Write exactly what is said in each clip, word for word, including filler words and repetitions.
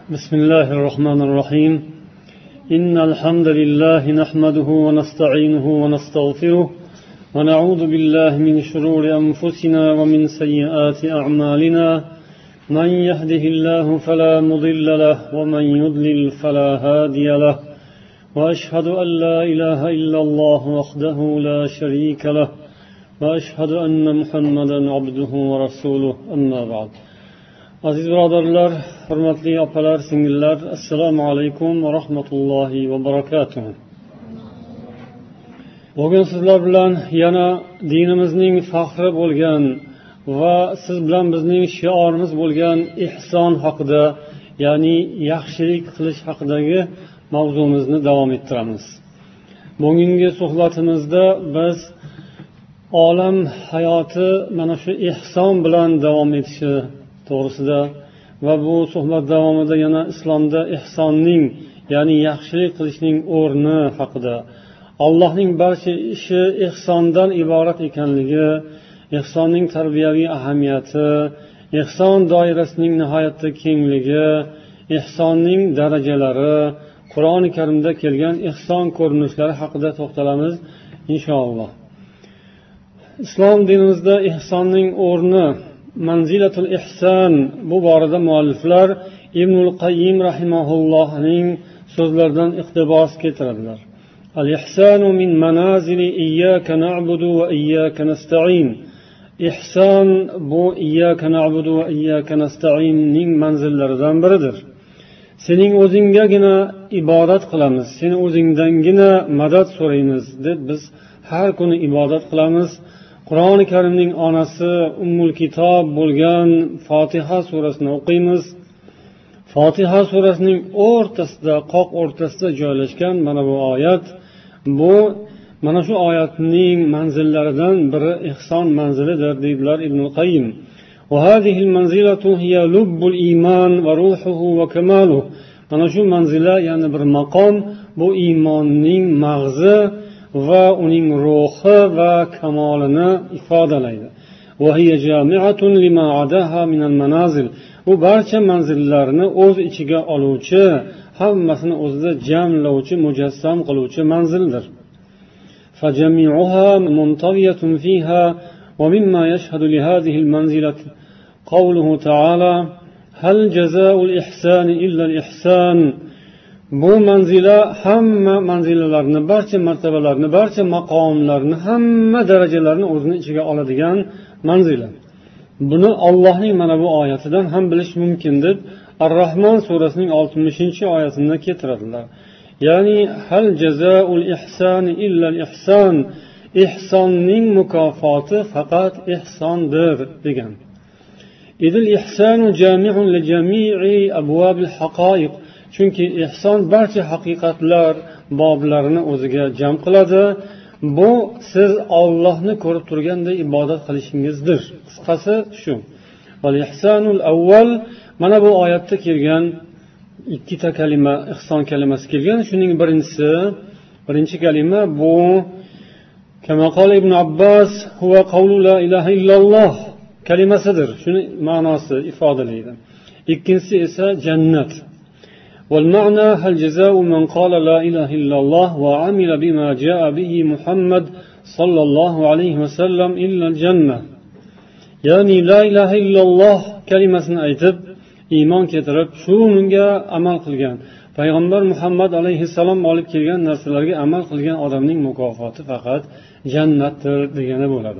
بسم الله الرحمن الرحيم إن الحمد لله نحمده ونستعينه ونستغفره ونعوذ بالله من شرور أنفسنا ومن سيئات أعمالنا من يهده الله فلا مضل له ومن يضلل فلا هادي له وأشهد أن لا إله إلا الله وحده لا شريك له وأشهد أن محمدا عبده ورسوله أما بعد. Aziz birodarlar, hurmatli opalar, singillar, assalomu alaykum va rahmatullohi va barakatuh. Bugun sizlar bilan yana dinimizning faxri bo'lgan va siz bilan bizning shiorimiz bo'lgan ihson haqida, ya'ni yaxshilik qilish haqidagi mavzumizni davom ettiramiz. Bugungi suhbatimizda biz olam hayoti mana shu ihson bilan davom etishi to'g'risida va bu suhbat davomida yana islomda ihsonning, ya'ni yaxshilik qilishning o'rni haqida, Allohning barcha ishi ihsondan iborat ekanligi, ihsonning tarbiyaviy ahamiyati, ihson doirasining nihoyatda kengligi, ihsonning darajalari, Qur'oni Karimda kelgan ihson ko'rinishlari haqida to'xtalamiz inshaalloh. Islom dinimizda ihsonning o'rni, manzilatul ihson, bu borada mualliflar Ibnul Qayyim rahimahullohning so'zlaridan iqtibos keltiradilar. Al-ihsanu min manazili iyyaka na'budu va iyyaka nasta'in. Ihson bu iyyaka na'budu va iyyaka nasta'inning manzillaridan biridir. Sening o'zinggagina ibodat qilamiz, seni o'zingdangina madad so'raymiz deb biz har kuni ibodat qilamiz. Qur'oni Karimning onasi Ummul Kitob bo'lgan Fotiha surasini o'qiymiz. Fotiha surasining o'rtasida, qoq o'rtasida joylashgan mana bu oyat, bu mana shu oyatning manzillaridan biri ihson manzilidir deydilar Ibnul Qayyim. Va hadhihi al-manzilatu hiya lubbul iman va ruhuhu va kamaluhu. Mana shu manzila, ya'ni bir maqom, bu iymonning mag'zi va uning ruhi va kamolini ifodalaydi. Va hiya jami'atun lima adaha min al-manazil. Bu barcha manzillarni o'z ichiga oluvchi, hammasini o'zida jamlovchi, mujassam qiluvchi manzildir. Fa jami'uha muntawiyatun fiha va mimma yashhadu li hadhihi al-manzilati qawluhu ta'ala hal jazaa'ul ihsani illa al-ihsan. Bu manzila hamma manzilalarni, barcha martabalarni, barcha maqomlarni, hamma darajalarni o'zini ichiga oladigan manzila. Buni Allohning mana bu oyatidan ham bilish mumkin deb Ar-Rahmon surasining oltmishinchi oyatida keltiradilar. Ya'ni hal jazaa'ul ihsani illa al-ihsan. Ihsonning mukofoti faqat ihsondir degan. Idil ihsanu jami'un li jami'i abwabil haqa'iq. Chunki ihson barcha haqiqatlar boblarini o'ziga jam qiladi. Bu siz Allohni ko'rib turganda ibodat qilishingizdir. Qisqasi shu. Val ihsanul avval, mana bu oyatda kelgan ikkita kalima, ihson kalimasi kelgan. Shuning birinchisi, birinchi kalima bu kama qala Ibn Abbas huwa qawlu la ilaha illalloh kalimasidir. Shuni ma'nosi ifodalaydi. Ikkinchisi esa jannat. والمعنى هل جزاء من قال لا إله إلا الله وعمل بما جاء به محمد صلى الله عليه وسلم إلا الجنة. يعني لا إله إلا الله كلمة aytib, iymon keltirib, shunga amal qilgan, payg'ambar Muhammad alayhissalom olib kelgan narsalarga amal qilgan odamning mukofoti faqat jannatdir degani bo'ladi.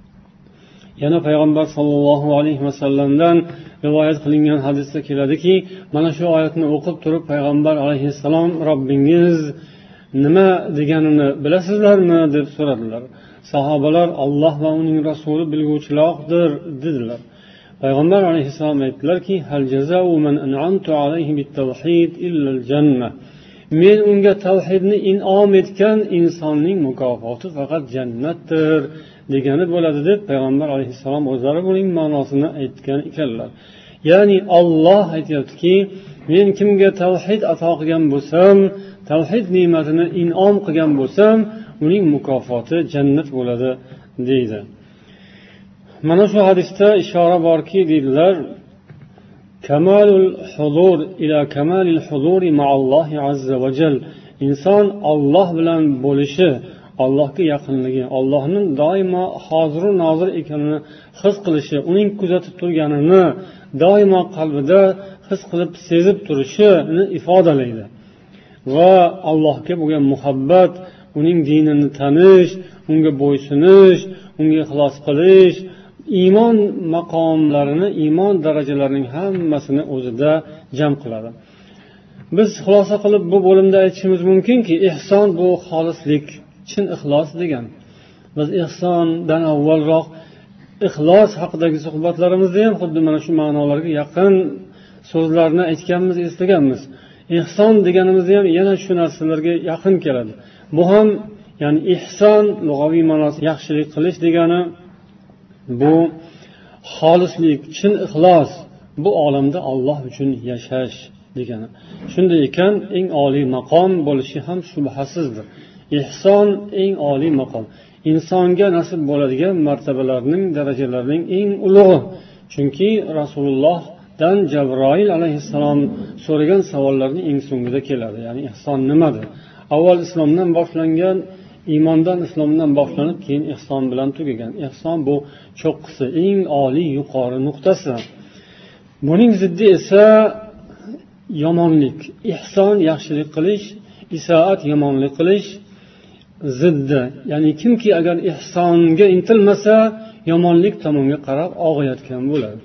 Yana payg'ambar sollallohu alayhi vasallamdan rivoyat qilingan hadisda keladiki, mana shu oyatni o'qib turib payg'ambar alayhissalom Robbingiz nima deganini bilasizlarmi deb so'radilar. Sahobalar Alloh va uning rasuli bilguvchilardir dedilar. Payg'ambar alayhissalom aytdilarki, hal jazaa'u man an'amtu alayhi bit-tawhid illa al-jannah. Men unga tavhidni in'om etgan insonning mukofoti faqat jannatdir degani bo'ladi deb payg'ambar alayhissalom o'zlari buning ma'nosini aytgan ekanlar. Ya'ni Alloh aytayaptiki, men kimga tavhid ato qilgan bo'lsam, tavhid ne'matini in'om qilgan bo'lsam, uning mukofoti jannat bo'ladi deydi. Mana shu hadisda ishora borki, deydilar, kamalul huzur ila kamalil huzuri ma'allohi azza va jal. Inson Alloh bilan bo'lishi, Allohga yaqinligi, Allohning doimo hozir va nozir ekanini his qilishi, uning kuzatib turganini doimo qalbida his qilib sezib turishini ifodalaydi. Va Allohga bo'lgan muhabbat, uning dinini tanish, unga bo'ysunish, unga ixlos qilish, iymon maqomlarini, iymon darajalarining hammasini o'zida jam qiladi. Biz xulosa qilib bu bo'limda aytishimiz mumkinki, ihson bu xolislik, chin ixlos degan. Biz ihsondan avvalroq ixlos haqidagi suhbatlarimizda ham xuddi mana shu ma'nolarga yaqin so'zlarni aytganmiz, eslaganmiz. Ihson deganimizda ham yana shu narsalarga yaqin keladi. Bu ham, ya'ni ihson lug'aviy ma'nosi yaxshilik qilish degani, bu xolislik, chin ixlos, bu olamda Alloh uchun yashash degani. Shunday ekan, eng oliy maqom bo'lishi ham shubhasizdir. Ihson eng oliy maqom. Insonga nasib bo'ladigan martabalarning, darajalarning eng ulug'i. Chunki Rasulullohdan Jabroil alayhissalom so'ragan savollarning eng so'ngida keladi. Ya'ni ihson nimadir? Avval islomdan boshlangan, iymondan, islomdan boshlanib, keyin ihson bilan tugagan. Ihson bu cho'qqisi, eng oliy, yuqori nuqtasi. Buning ziddi esa yomonlik. Ihson yaxshilik qilish, itoat yomonlik qilish ziddi. Ya'ni kimki agar ihsonga intilmasa, yomonlik tomonga qarab og'ayotgan bo'ladi.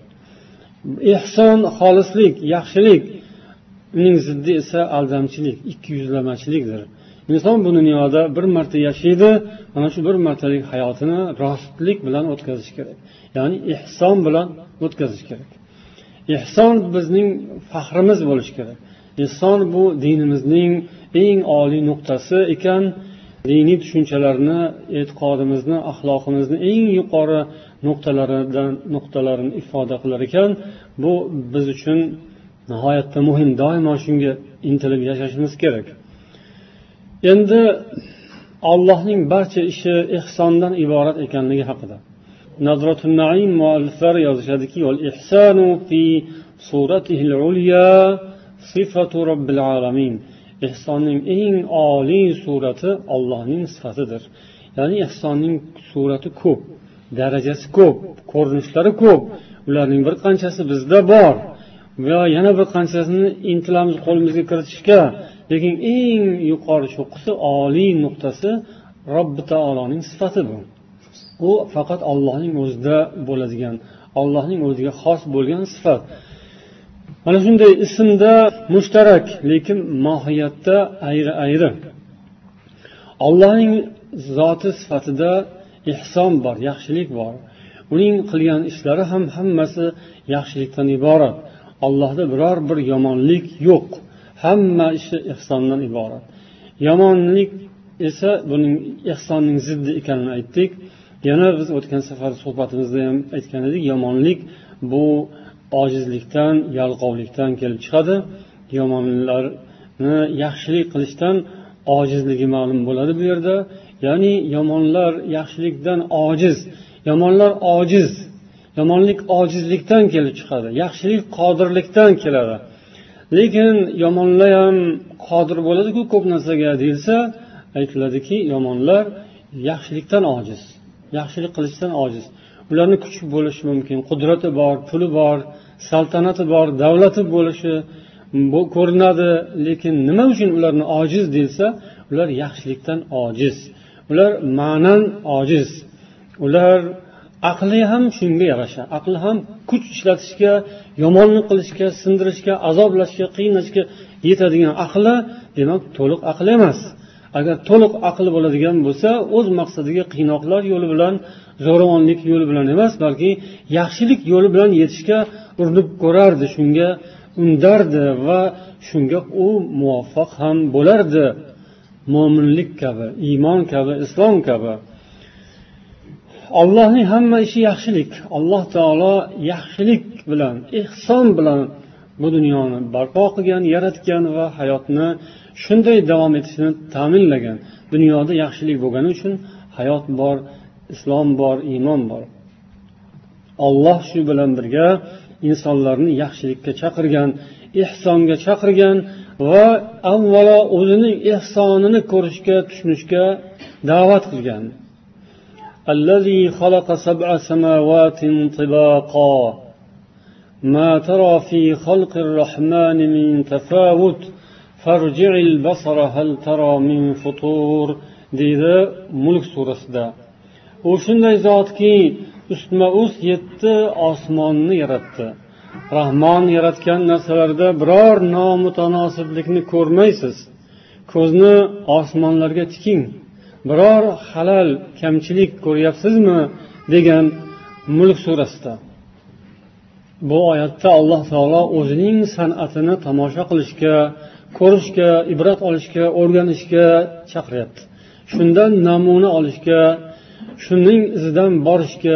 Ihson xolislik, yaxshilik, uning ziddi esa aldamchilik, ikkiyuzlamachilikdir. Inson bu dunyoda bir marta yashaydi, mana shu bir martalik hayotini rostlik bilan o'tkazish kerak. Ya'ni ihson bilan o'tkazish kerak. Ihson bizning faxrimiz bo'lishi kerak. Ihson bu dinimizning eng oliy nuqtasi ekan. Diniy tushunchalarni, e'tiqodimizni, axloqimizni eng yuqori nuqtalaridan nuqtalarini ifoda qilar ekan. Bu biz uchun nihoyatda muhim. Doimo shunga intilib yashashimiz kerak. Endi Allohning barcha ishi ihsondan iborat ekanligi haqida Nadratun Naim mualliflar yozishadiki, "Val ihsanu fi suratihi al-ulya sifatu robbil alamin." Ihsonning eng oliy surati Allohning sifatidir. Ya'ni ihsonning surati ko'p, darajasi ko'p, ko'rinishlari ko'p. Ularning bir qanchasi bizda bor va yana bir qanchasini intilamiz qo'limizga kiritishga. Lekin eng yuqori cho'qqisi, oliy nuqtasi Robbi taoloning sifati bu. U faqat Allohning o'zida bo'ladigan, Allohning o'ziga xos bo'lgan sifat. Mana shunday ismda mushtarak, lekin mohiyatda ayri-ayri. Allohning zoti sifatida ihson bor, yaxshilik bor. Uning qilgan ishlari ham hammasi yaxshilikdan iborat. Allohda biror bir yomonlik yo'q. Hamma ishi ihsondan iborat. Yomonlik esa buning ihsonning ziddi ekanini aytdik. Yana biz o'tgan safar suhbatimizda ham aytgan edik, yomonlik bu ojizlikdan, yalqovlikdan kelib chiqadi. Yomonlarni yaxshilik qilishdan ojizligi ma'lum bo'ladi bu yerda. Ya'ni yomonlar yaxshilikdan ojiz, yomonlar ojiz. Yomonlik ojizlikdan kelib chiqadi, yaxshilik qodirlikdan keladi. Lekin yomonlar ham qodir bo'ladi-ku ko'p narsaga deyilsa, aytiladiki, yomonlar yaxshilikdan ojiz, yaxshilik qilishdan ojiz. Ularni kuchi bo'lishi mumkin, qudrati bor, puli bor, saltanati bor, davlati bo'lishi bu ko'rinadi, lekin nima uchun ularni ojiz deyilsa, ular yaxshilikdan ojiz. Ular ma'nan ojiz. Ular aqli ham shunga yarasha. Aqli ham kuch ishlatishga, yomonlik qilishga, sindirishga, azoblashga, qiynashga yetadigan aqli, demak, to'liq aql emas. Agar to'liq aql bo'ladigan bo'lsa, o'z maqsadiga qiynoqlar yo'li bilan, zo'ravonlik yo'li bilan emas, balki yaxshilik yo'li bilan yetishga urinib ko'rardi, shunga undardi va shunga u muvaffaq ham bo'lardi. Mo'minlik kabi, iymon kabi, islom kabi. Allohning hamma ishi yaxshilik. Alloh taolo yaxshilik bilan, ihson bilan bu dunyoni barpo qilgan, yaratgan va hayotni shunday davom etishini ta'minlagan. Dunyoda yaxshilik bo'lgani uchun hayot bor, islom bor, iymon bor. Alloh shu bilan birga insonlarni yaxshilikka chaqirgan, ihsonga chaqirgan va avvalo o'zining ihsonini ko'rishga, tushunishga da'vat qilgan. Allazi xalaqa sab'a samawati tibaqa ma tara fi xalqir rahmani min tafawut farji'il basara hal tara min futur deydi Mulk surasida. U shunday zotki, ustma-ust yetti osmonni yaratdi. Rahmon yaratgan narsalarda biror nomutanosiblikni ko'rmaysiz. Ko'zni osmonlarga tiking. Biror halal, kamchilik ko'ryapsizmi degan Mulk surasida. Bu oyatda Alloh taolo o'zining san'atini tomosha qilishga, ko'rishga, ibrat olishga, o'rganishga chaqiryapti. Shundan namuna olishga, shuning izidan borishga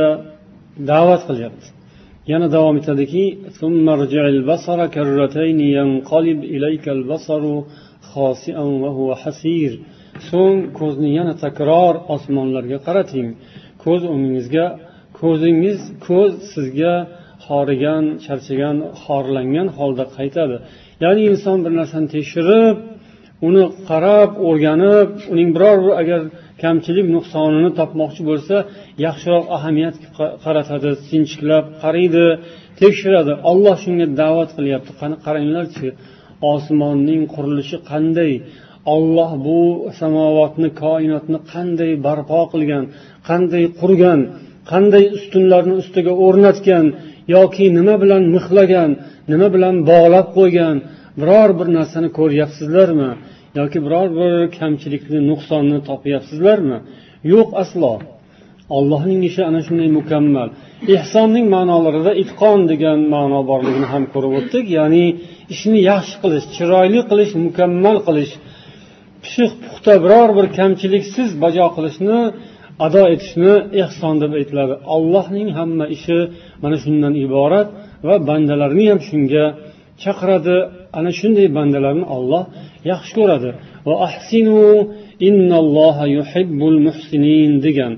da'vat qilyapti. Yana davom etadiki, "Summarji'il basara karratayn yanqalib ilaykal basaru khasi'an wa huwa hasir." So'ng ko'zni yana takror osmonlarga qarating. Ko'z o'ngingizga, ko'zingiz ko'z sizga xorigan, charchagan, xorlangan holda qaytadi. Ya'ni inson bir narsani tekshirib, uni qarab, o'rganib, uning biror bir agar kamchilik, nuqsonini topmoqchi bo'lsa, yaxshiroq ahamiyat qaratadi, sinchiklab qaraydi, tekshiradi. Alloh shunga da'vat qilyapti. Qani qaranglarchi, osmonning qurilishi qanday? Alloh bu samovatni, koinotni qanday barpo qilgan, qanday qurgan, qanday ustunlarni ustiga o'rnatgan yoki nima bilan mixlagan, nima bilan bog'lab qo'ygan, biror bir narsani ko'ryapsizlarmi? Yoki biror bir kamchilikni, nuqsonni topyapsizlarmi? Yo'q, aslo. Allohning ishi ana shunday mukammal. Ihsonning ma'nolarida itqon degan ma'no borligini ham ko'rib o'tdik. Ya'ni ishni yaxshi qilish, chiroyli qilish, mukammal qilish, pishiq puxta biror bir kamchiliksiz bajo qilishni, ado etishni ihson deb aytiladi. Allohning hamma ishi mana shundan iborat va bandalarni ham shunga chaqiradi. Ana shunday bandalarni Alloh yaxshi ko'radi. Va ahsinu innalloha yuhibbul muhsinin degan.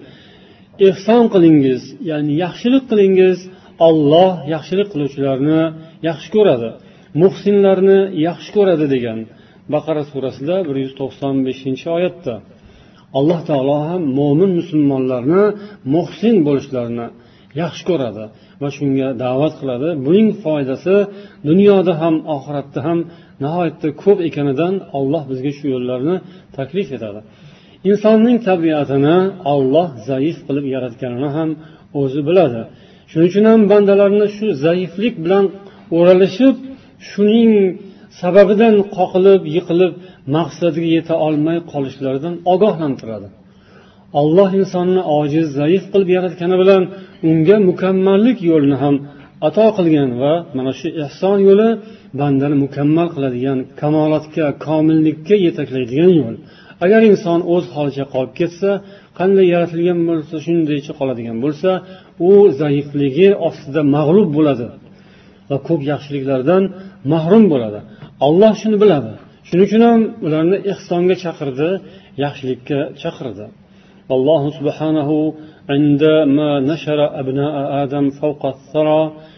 Ihson qilingiz, ya'ni yaxshilik qilingiz, Alloh yaxshilik qiluvchilarni yaxshi ko'radi. Muhsinlarni yaxshi ko'radi degan. Baqara surasida bir yuz to'qson beshinchi oyatda. Alloh taolo ham mo'min musulmonlarni muhsin bo'lishlarini yaxshi ko'radi va shunga da'vat qiladi. Buning foydasi dunyoda ham, oxiratda ham nihoyatda ko'p ekanidan Alloh bizga shu yo'llarni taklif etadi. Insonning tabiatini Alloh zaif qilib yaratganini ham o'zi biladi. Shuning uchun ham bandalarni shu zaiflik bilan o'ralishib, shuning sababidan qoqilib, yiqilib, maqsadiga yeta olmay qolishlaridan ogohlantiradi. Alloh insonni ojiz, zaif qilib yaratgani bilan unga mukammallik yo'lini ham ato qilgan va mana shu ihson yo'li bandani mukammal qiladigan, kamolotga, komillikka yetaklaydigan yo'l. Agar inson o'z holicha qolib ketsa, qanday yaratilgan bo'lsa, shundaycha qoladigan bo'lsa, u zaifligi ostida mag'lub bo'ladi va ko'p yaxshiliklardan mahrum bo'ladi. Alloh shuni biladi. Shuning uchun ham ularni ihsonga chaqirdi, yaxshilikka chaqirdi. Alloh subhanahu عندما نشر أبناء آدم فوق الثرى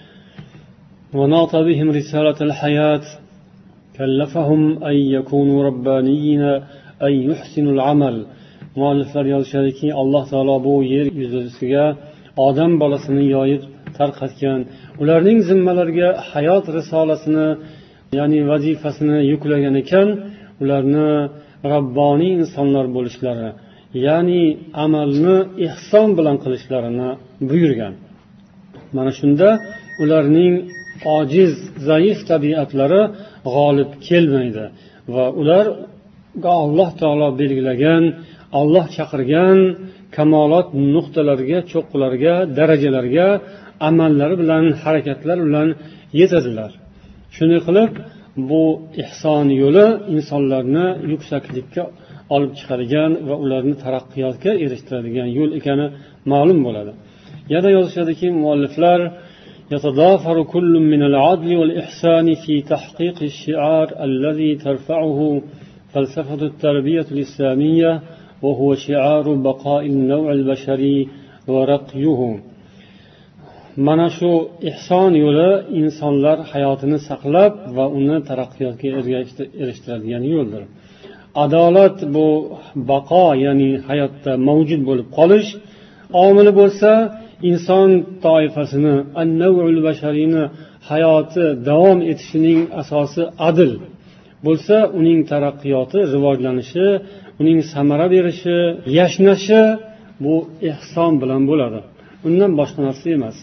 وناط بهم رسالة الحياة كلفهم أن يكونوا ربانيين أن يحسنوا العمل. Mualliflar yozishadiki, Alloh taolo bu yer yuzasiga odam bolasini yoyib tarqatgan, ularning zimmalariga hayot risolasini, ya'ni vazifasini yuklagan ekan, ularni robboniy insonlar bo'lishlari, ya'ni amalni ihson bilan qilishlarini buyurgan. Mana shunda ularning ojiz, zaif tabiatlari g'olib kelmaydi va ularga Alloh taolo belgilagan, Alloh chaqirgan kamolot nuqtalariga, cho'qqilariga, darajalarga amallari bilan, harakatlar bilan yetadilar. Shunday qilib, bu ihson yo'li insonlarni yuksaklikka olib chiqadigan va ularni taraqqiyotga erishtiradigan yo'l ekani ma'lum bo'ladi. Yana yozishadiki, mualliflar يتضافر كل من العدل والإحسان في تحقيق الشعار الذي ترفعه فلسفة التربية الإسلامية وهو شعار بقاء النوع البشري ورقيه. mana shu ihson yo'li insonlar hayotini saqlab va uni taraqqiyotga erishtiradigan yo'ldir. Adolat bu baqo, ya'ni hayotda mavjud bo'lib qolish omili bo'lsa, inson toifasini, an-naw'ul bashariyni hayoti davom etishining asosi adl bo'lsa, uning taraqqiyoti, rivojlanishi, uning samara berishi, yashnashi bu ihson bilan bo'ladi. Undan boshqa narsa emas.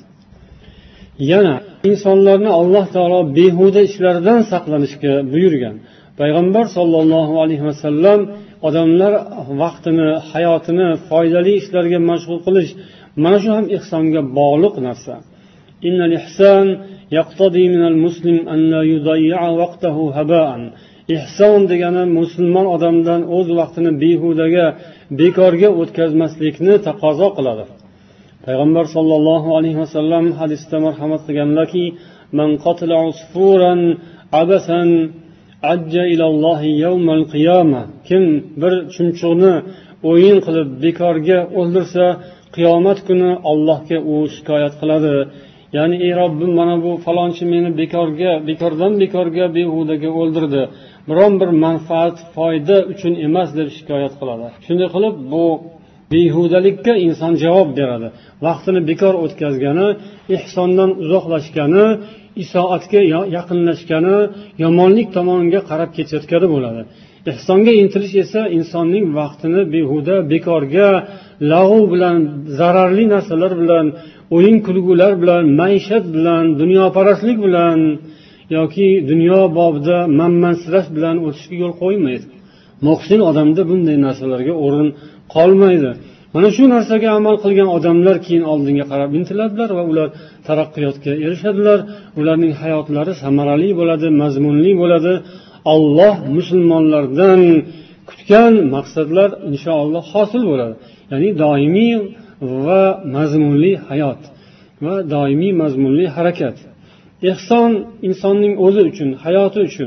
Yana insonlarni Alloh taolo behuda ishlardan saqlanishga buyurgan. Payg'ambar sollallohu alayhi vasallam odamlar vaqtini, hayotini foydali ishlarga mashg'ul qilish, mana shu ham ihsonga bog'liq narsa. Innal ihson yaqtadi minal muslim an la yudayya vaqtahu haba'an. Ihson degani musulmon odamdan o'z vaqtini behudaga, bekorga o'tkazmaslikni taqozo qiladi. Payg'ambar sollallohu alayhi vasallam hadisda marhamat qilganlarki, man qatala usfuran abasan ajja ilallohi yawmal qiyama. Kim bir chumchuqni o'yin qilib bekorga o'ldirsa, qiyomat kuni Allohga u shikoyat qiladi. Ya'ni ey Robbim, mana bu falonchi meni bekorga, bekordan bekorga behudaga o'ldirdi. Biron bir manfaat, foyda uchun emas deb shikoyat qiladi. Shunday qilib bu behudalikka inson javob beradi. Vaqtini bekor o'tkazgani, ihsondan uzoqlashgani, itoatga yaqinlashgani, yomonlik tomoniga qarab ketayotgani bo'ladi. Ihsonga intilish esa insonning vaqtini behuda, bekorga, lag'u bilan, zararli narsalar bilan, o'yin kulgular bilan, maishat bilan, dunyoparastlik bilan yoki dunyo bobida manmansirash bilan o'tishga yo'l qo'ymaydi. Muhsin odamda bunday narsalarga o'rin qolmaydi. Mana shu narsaga amal qilgan odamlar keyin oldinga qarab intiladilar va ular taraqqiyotga erishadilar. Ularning hayotlari samarali bo'ladi, mazmunli bo'ladi. Alloh musulmonlardan kutgan maqsadlar inshaalloh hosil bo'ladi. Ya'ni doimiy va mazmunli hayot va doimiy mazmunli harakat. Ihson insonning o'zi uchun, hayoti uchun.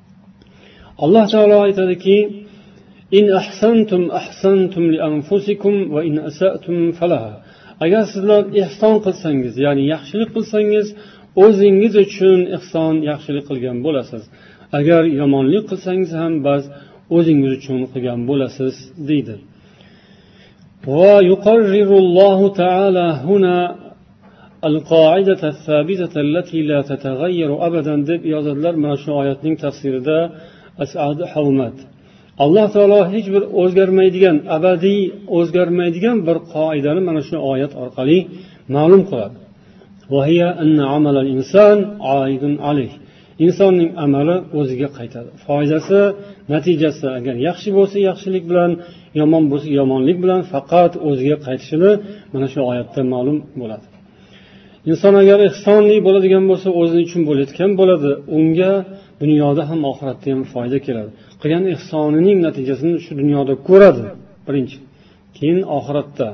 Alloh taolo aytadiki: In ahsantum ahsantum li anfusikum va in asa'tum falaha. Agar sizlar ihson qilsangiz, ya'ni yaxshilik qilsangiz, o'zingiz uchun ihson, yaxshilik qilgan bo'lasiz. Agar yomonlik qilsangiz ham bas o'zingiz uchun qilgan bo'lasiz deydi. Va yuqarrirullohu taala huna al-qo'idata as-sabitata allati la tatagayyaru abadan deb yozadilar mana shu oyatning tafsirida As'ad Havmat. Alloh taolo hech bir o'zgarmaydigan, abadiy o'zgarmaydigan bir qoidani mana shu oyat orqali ma'lum qiladi. Va hiya anna amalal inson aidun alayh. Insonning amali o'ziga qaytadi. Foydasi, natijasi agar yaxshi bo'lsa yaxshilik bilan, yomon bo'lsa yomonlik bilan faqat o'ziga qaytishini mana shu oyatda ma'lum bo'ladi. Inson agar ihsonli bo'ladigan bo'lsa, o'zi uchun bo'layotgan bo'ladi. Unga dunyoda ham oxiratda ham foyda keladi. Qilgan ihsonining natijasini shu dunyoda ko'radi birinchi. Keyin oxiratda.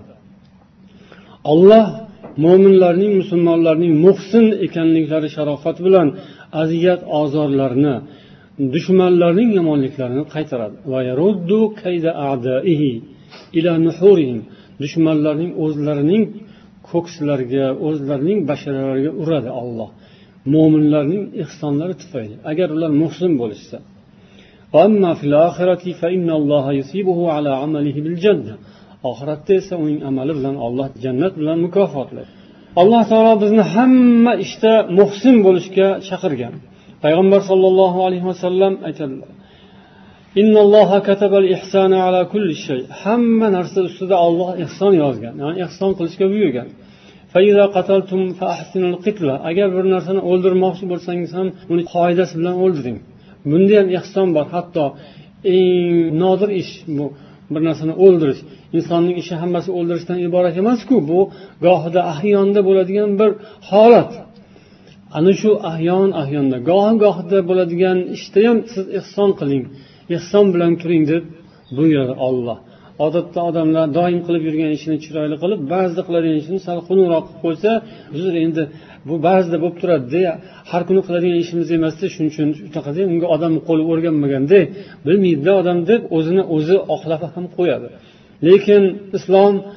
Alloh mo'minlarning, musulmonlarning muhsin ekanliklari sharofat bilan aziyat ozorlarni, dushmanlarning yomonliklarini qaytaradi. Va yaruddu kayda a'daihi ila nuhurihim. Dushmanlarning o'zlarining ko'kslariga, o'zlarining basharalariga uradi Alloh. Mo'minlarning ihsonlari tufayli, agar ular muhsin bo'lishsa. Va amma fil oxirati fa innalloha yusibuhu ala amalihi bil jannah. Oxiratda esa uning amali bilan Alloh jannat bilan mukofotlaydi. Alloh taolo bizni hamma ishda muhsin bo'lishga chaqirgan. Payg'ambar sollallohu alayhi vasallam aytadilar: Innalloha katabal ihsana ala kulli shay. Hamma narsa ustida Alloh ihson yozgan, ya'ni ihson qilishga buyurgan. Fa iza qataltum fa ahsinul qitla. Agar bir narsani o'ldirmoqchi bo'lsangiz ham uni qoidasi bilan o'ldiring. Bunda ham ihson bor. Hatto eng nodir ish bu bir narsani o'ldirish. Insonning ishi hammasi o'ldirishdan iborat emas-ku, bu gohida ahyonda bo'ladigan bir holat. Ana shu ahyon ahyonda, goh-gohida bo'ladigan ishda ham siz ihson qiling, ihson bilan turing deb buyuradi Alloh. Odatda odamlar doim qilib yurgan ishini chiroyli qilib, ba'zida qiladigan ishini sal xunukroq qilib qo'ysa, uzr endi bu ba'zida bo'lib turadi-da, har kuni qiladigan ishimiz emas-da, shuning uchun shunaqada unga odam qo'li o'rganmaganda, bilmaydi-da odam deb o'zini o'zi oqlab ham qo'yadi. Lekin islom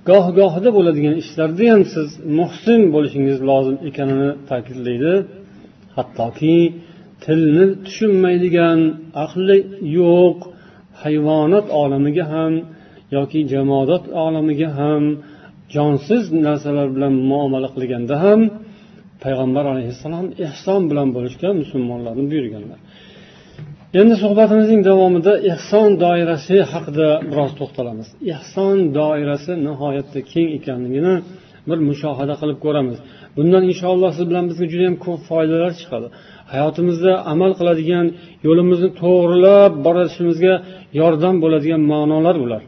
goh gohida bo'ladigan ishlarda ham siz muhsin bo'lishingiz lozim ekanini ta'kidlaydi. Hattoki tilni tushunmaydigan, aqli yo'q hayvonot olamiga ham yoki jamoat olamiga ham, jonsiz narsalar bilan muomala qilganda ham payg'ambar alayhissalom ihson bilan bo'lishga musulmonlarni buyurganlar. Endi suhbatimizning davomida ihson doirasi haqida biroz to'xtalamiz. Ihson doirasi nihoyatda keng ekanligini bir mushohada qilib ko'ramiz. Bundan inshaalloh siz bilan bizga juda ham ko'p foydalar chiqadi. Hayotimizda amal qiladigan, yo'limizni to'g'rilab borishimizga yordam bo'ladigan ma'nolar bular.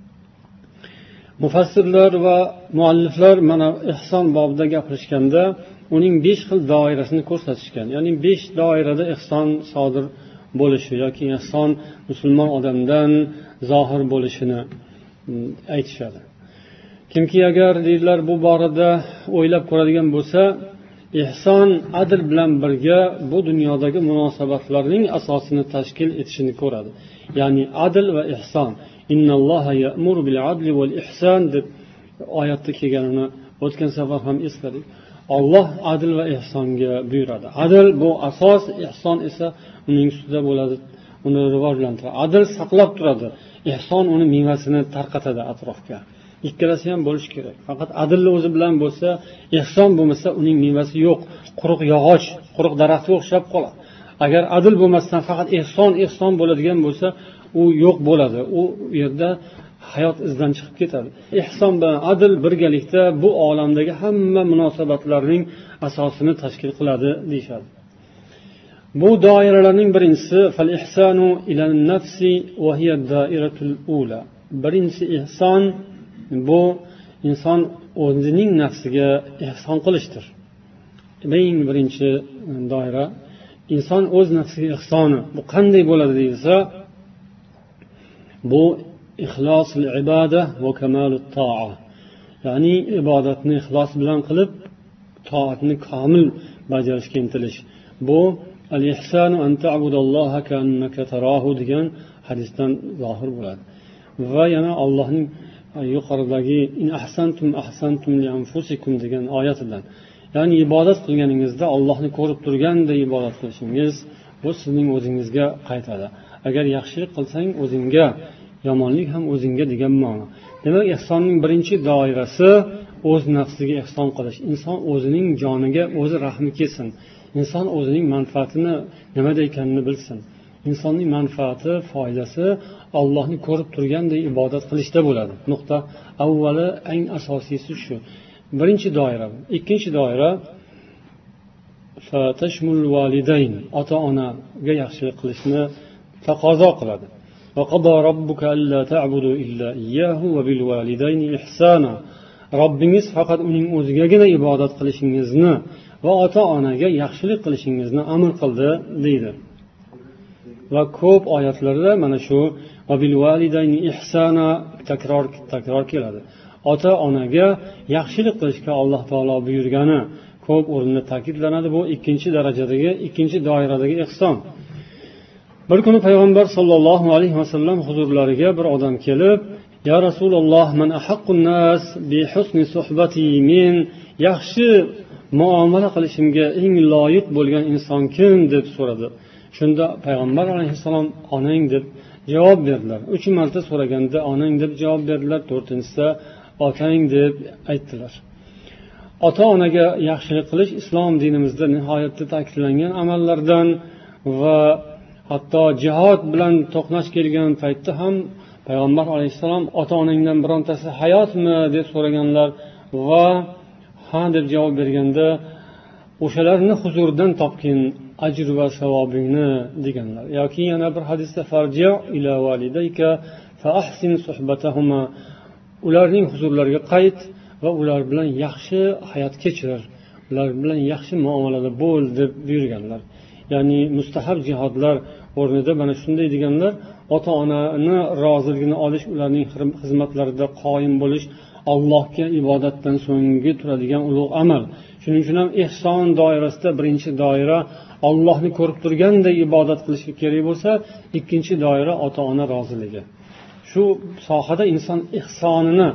Mufassirlar va mualliflar mana ihson bobida gapirishganda uning besh xil doirasini ko'rsatishgan. Ya'ni besh doirada ihson sodir bo'lishi yoki ihson musulmon odamdan zohir bo'lishini aytishadi. Kimki agar deydilar bu borada o'ylab ko'radigan bo'lsa, ihson adl bilan birga bu dunyodagi munosabatlarning asosini tashkil etishini ko'radi. Ya'ni adl va ihson. Innalloha ya'muru bil adli val ihson deb oyatda kelganini o'tgan safar ham esladik. Alloh adl va ihsonga buyuradi. Adl bu asos, ihson esa uning ustida bo'ladi, uni rivojlantiradi. Adl saqlab turadi, ihson uni mevasini tarqatadi atrofga. Ikkalasi ham bo'lish kerak. Faqat adl o'zi bilan bo'lsa, ihson bo'lmasa uning mevasi yo'q, quruq yog'och, quruq daraxtga o'xshab qoladi. Agar adl bo'lmasdan faqat ihson, ihson bo'ladigan bo'lsa, u yo'q bo'ladi. U yerda hayot izdan chiqib ketadi. Ihson bilan adl birgalikda bu olamdagi hamma munosabatlarning asosini tashkil qiladi deyshadi. Bu doiralarning birinchisi fal ihsanu ila nafsi va hiya doiratul ula. Birinchi ihson bu inson o'zining nafsiga ihson qilishdir. Eng birinchi doira inson o'z nafsiga ihsoni. Bu qanday bo'ladi deyilsa, bu ixlosul iboda va kamalut to'a. Ya'ni ibodatni ixlos bilan qilib, toatni komil bajarishga intilish. Bu al-ihsanu an ta'budalloha ka'annaka tarahu degan hadisdan zohir bo'ladi. Va yana Allohning yuqoridagi in ahsantum ahsantum li anfusikum degan oyatidan. Ya'ni ibodat qilganingizda Allohni ko'rib turganda ibodat qilishingiz bu sizning o'zingizga qaytadi. Agar yaxshilik qilsang o'zingga, yomonlik ham o'zingga degan ma'no. Demak, ihsonning birinchi doirasi o'z nafsiga ihson qilish. Inson o'zining joniga o'zi rahmi kelsin. Inson o'zining manfaatini nimada ekanini bilsin. Insonning manfaati, foydasi Allohni ko'rib turganday ibodat qilishda bo'ladi. Nuqta avvali eng asosiysi shu. Birinchi doira. Ikkinchi doira fatashmul validayn, ota-onaga yaxshilik qilishni taqozo qiladi. Va qada robbuka alla ta'budu illa iyyahu va bil validayni ihsana. Robbingiz faqat uning o'zigagina ibodat qilishingizni va ota-onaga yaxshilik qilishingizni amr qildi deydi. Va ko'p oyatlarda mana shu va bil validayni ihsana takror takror keladi. Ota-onaga yaxshilik qilishga Alloh taolo buyurgani ko'p o'rinda ta'kidlanadi. Bu ikkinchi darajadagi, ikkinchi doiradagi ihson. Bir kuni payg'ambar sollallohu alayhi vasallam huzurlariga bir odam kelib, "Ya Rasululloh, man ahaqqun nas bi husni suhbati, men yaxshi muomala qilishimga eng loyiq bo'lgan inson kim?" deb so'radi. Shunda payg'ambar alayhissalom onang deb javob berdilar. uch marta so'raganda onang deb javob berdilar, to'rtinchisida otang deb aytdilar. Ota-onaga yaxshilik qilish islom dinimizda nihoyatda ta'kidlangan amallardan va hatto jihod bilan to'qnash kelgan paytda ham payg'ambar alayhissalom ota-onangdan birontasi hayotmi deb so'raganlar va ha deb javob berganda o'shalarni huzuridan topgin ajr va savobingni deganlar. Yoki yana bir hadisda farji' ila walidayka fa ahsin suhbatahuma, ularning huzurlariga qayt va ular bilan yaxshi hayot kechir, ular bilan yaxshi muomalada bo'l deb buyurganlar. Ya'ni mustahab jihodlar o'rnida mana shunday deganlar, ota-onani roziligini olish, ularning xizmatlarida qoyim bo'lish Allohga ibodatdan so'nggi turadigan ulug' amal. Shuning uchun ham ihson doirasida birinchi doira Allohni ko'rib turganday ibodat qilishga kerak bo'lsa, ikkinchi doira ota-ona roziligi. Shu sohada inson ihsonini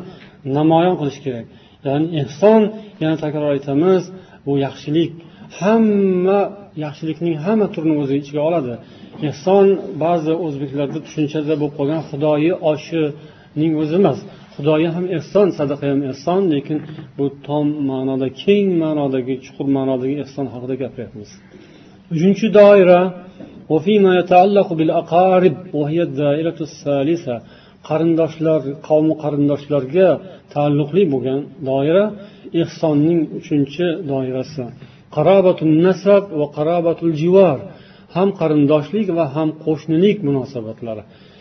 namoyon qilish kerak. Ya'ni ehson, yana takror aytamiz, bu yaxshilik, hamma yaxshilikning hamma turini o'z ichiga oladi. Ehson ba'zi o'zbeklarda tushunchada bo'lib qolgan xudoyi oshining o'zi emas. Xudoyi ham ehson, sadaqa ham ehson, lekin bu tom ma'noda, keng ma'nodagi, chuqur ma'nodagi ehson haqida gapiryapmiz. Uchinchi doira وفيما يتعلق بالأقارب وهي الدائرة الثالثة qarindoshlar, qavm qarindoshlarga taalluqli bo'lgan doira ihsonning uchinchi doirasi. Qarobatun nasab va qarobatul jivar, ham qarindoshlik va ham qo'shnilik munosabatlari.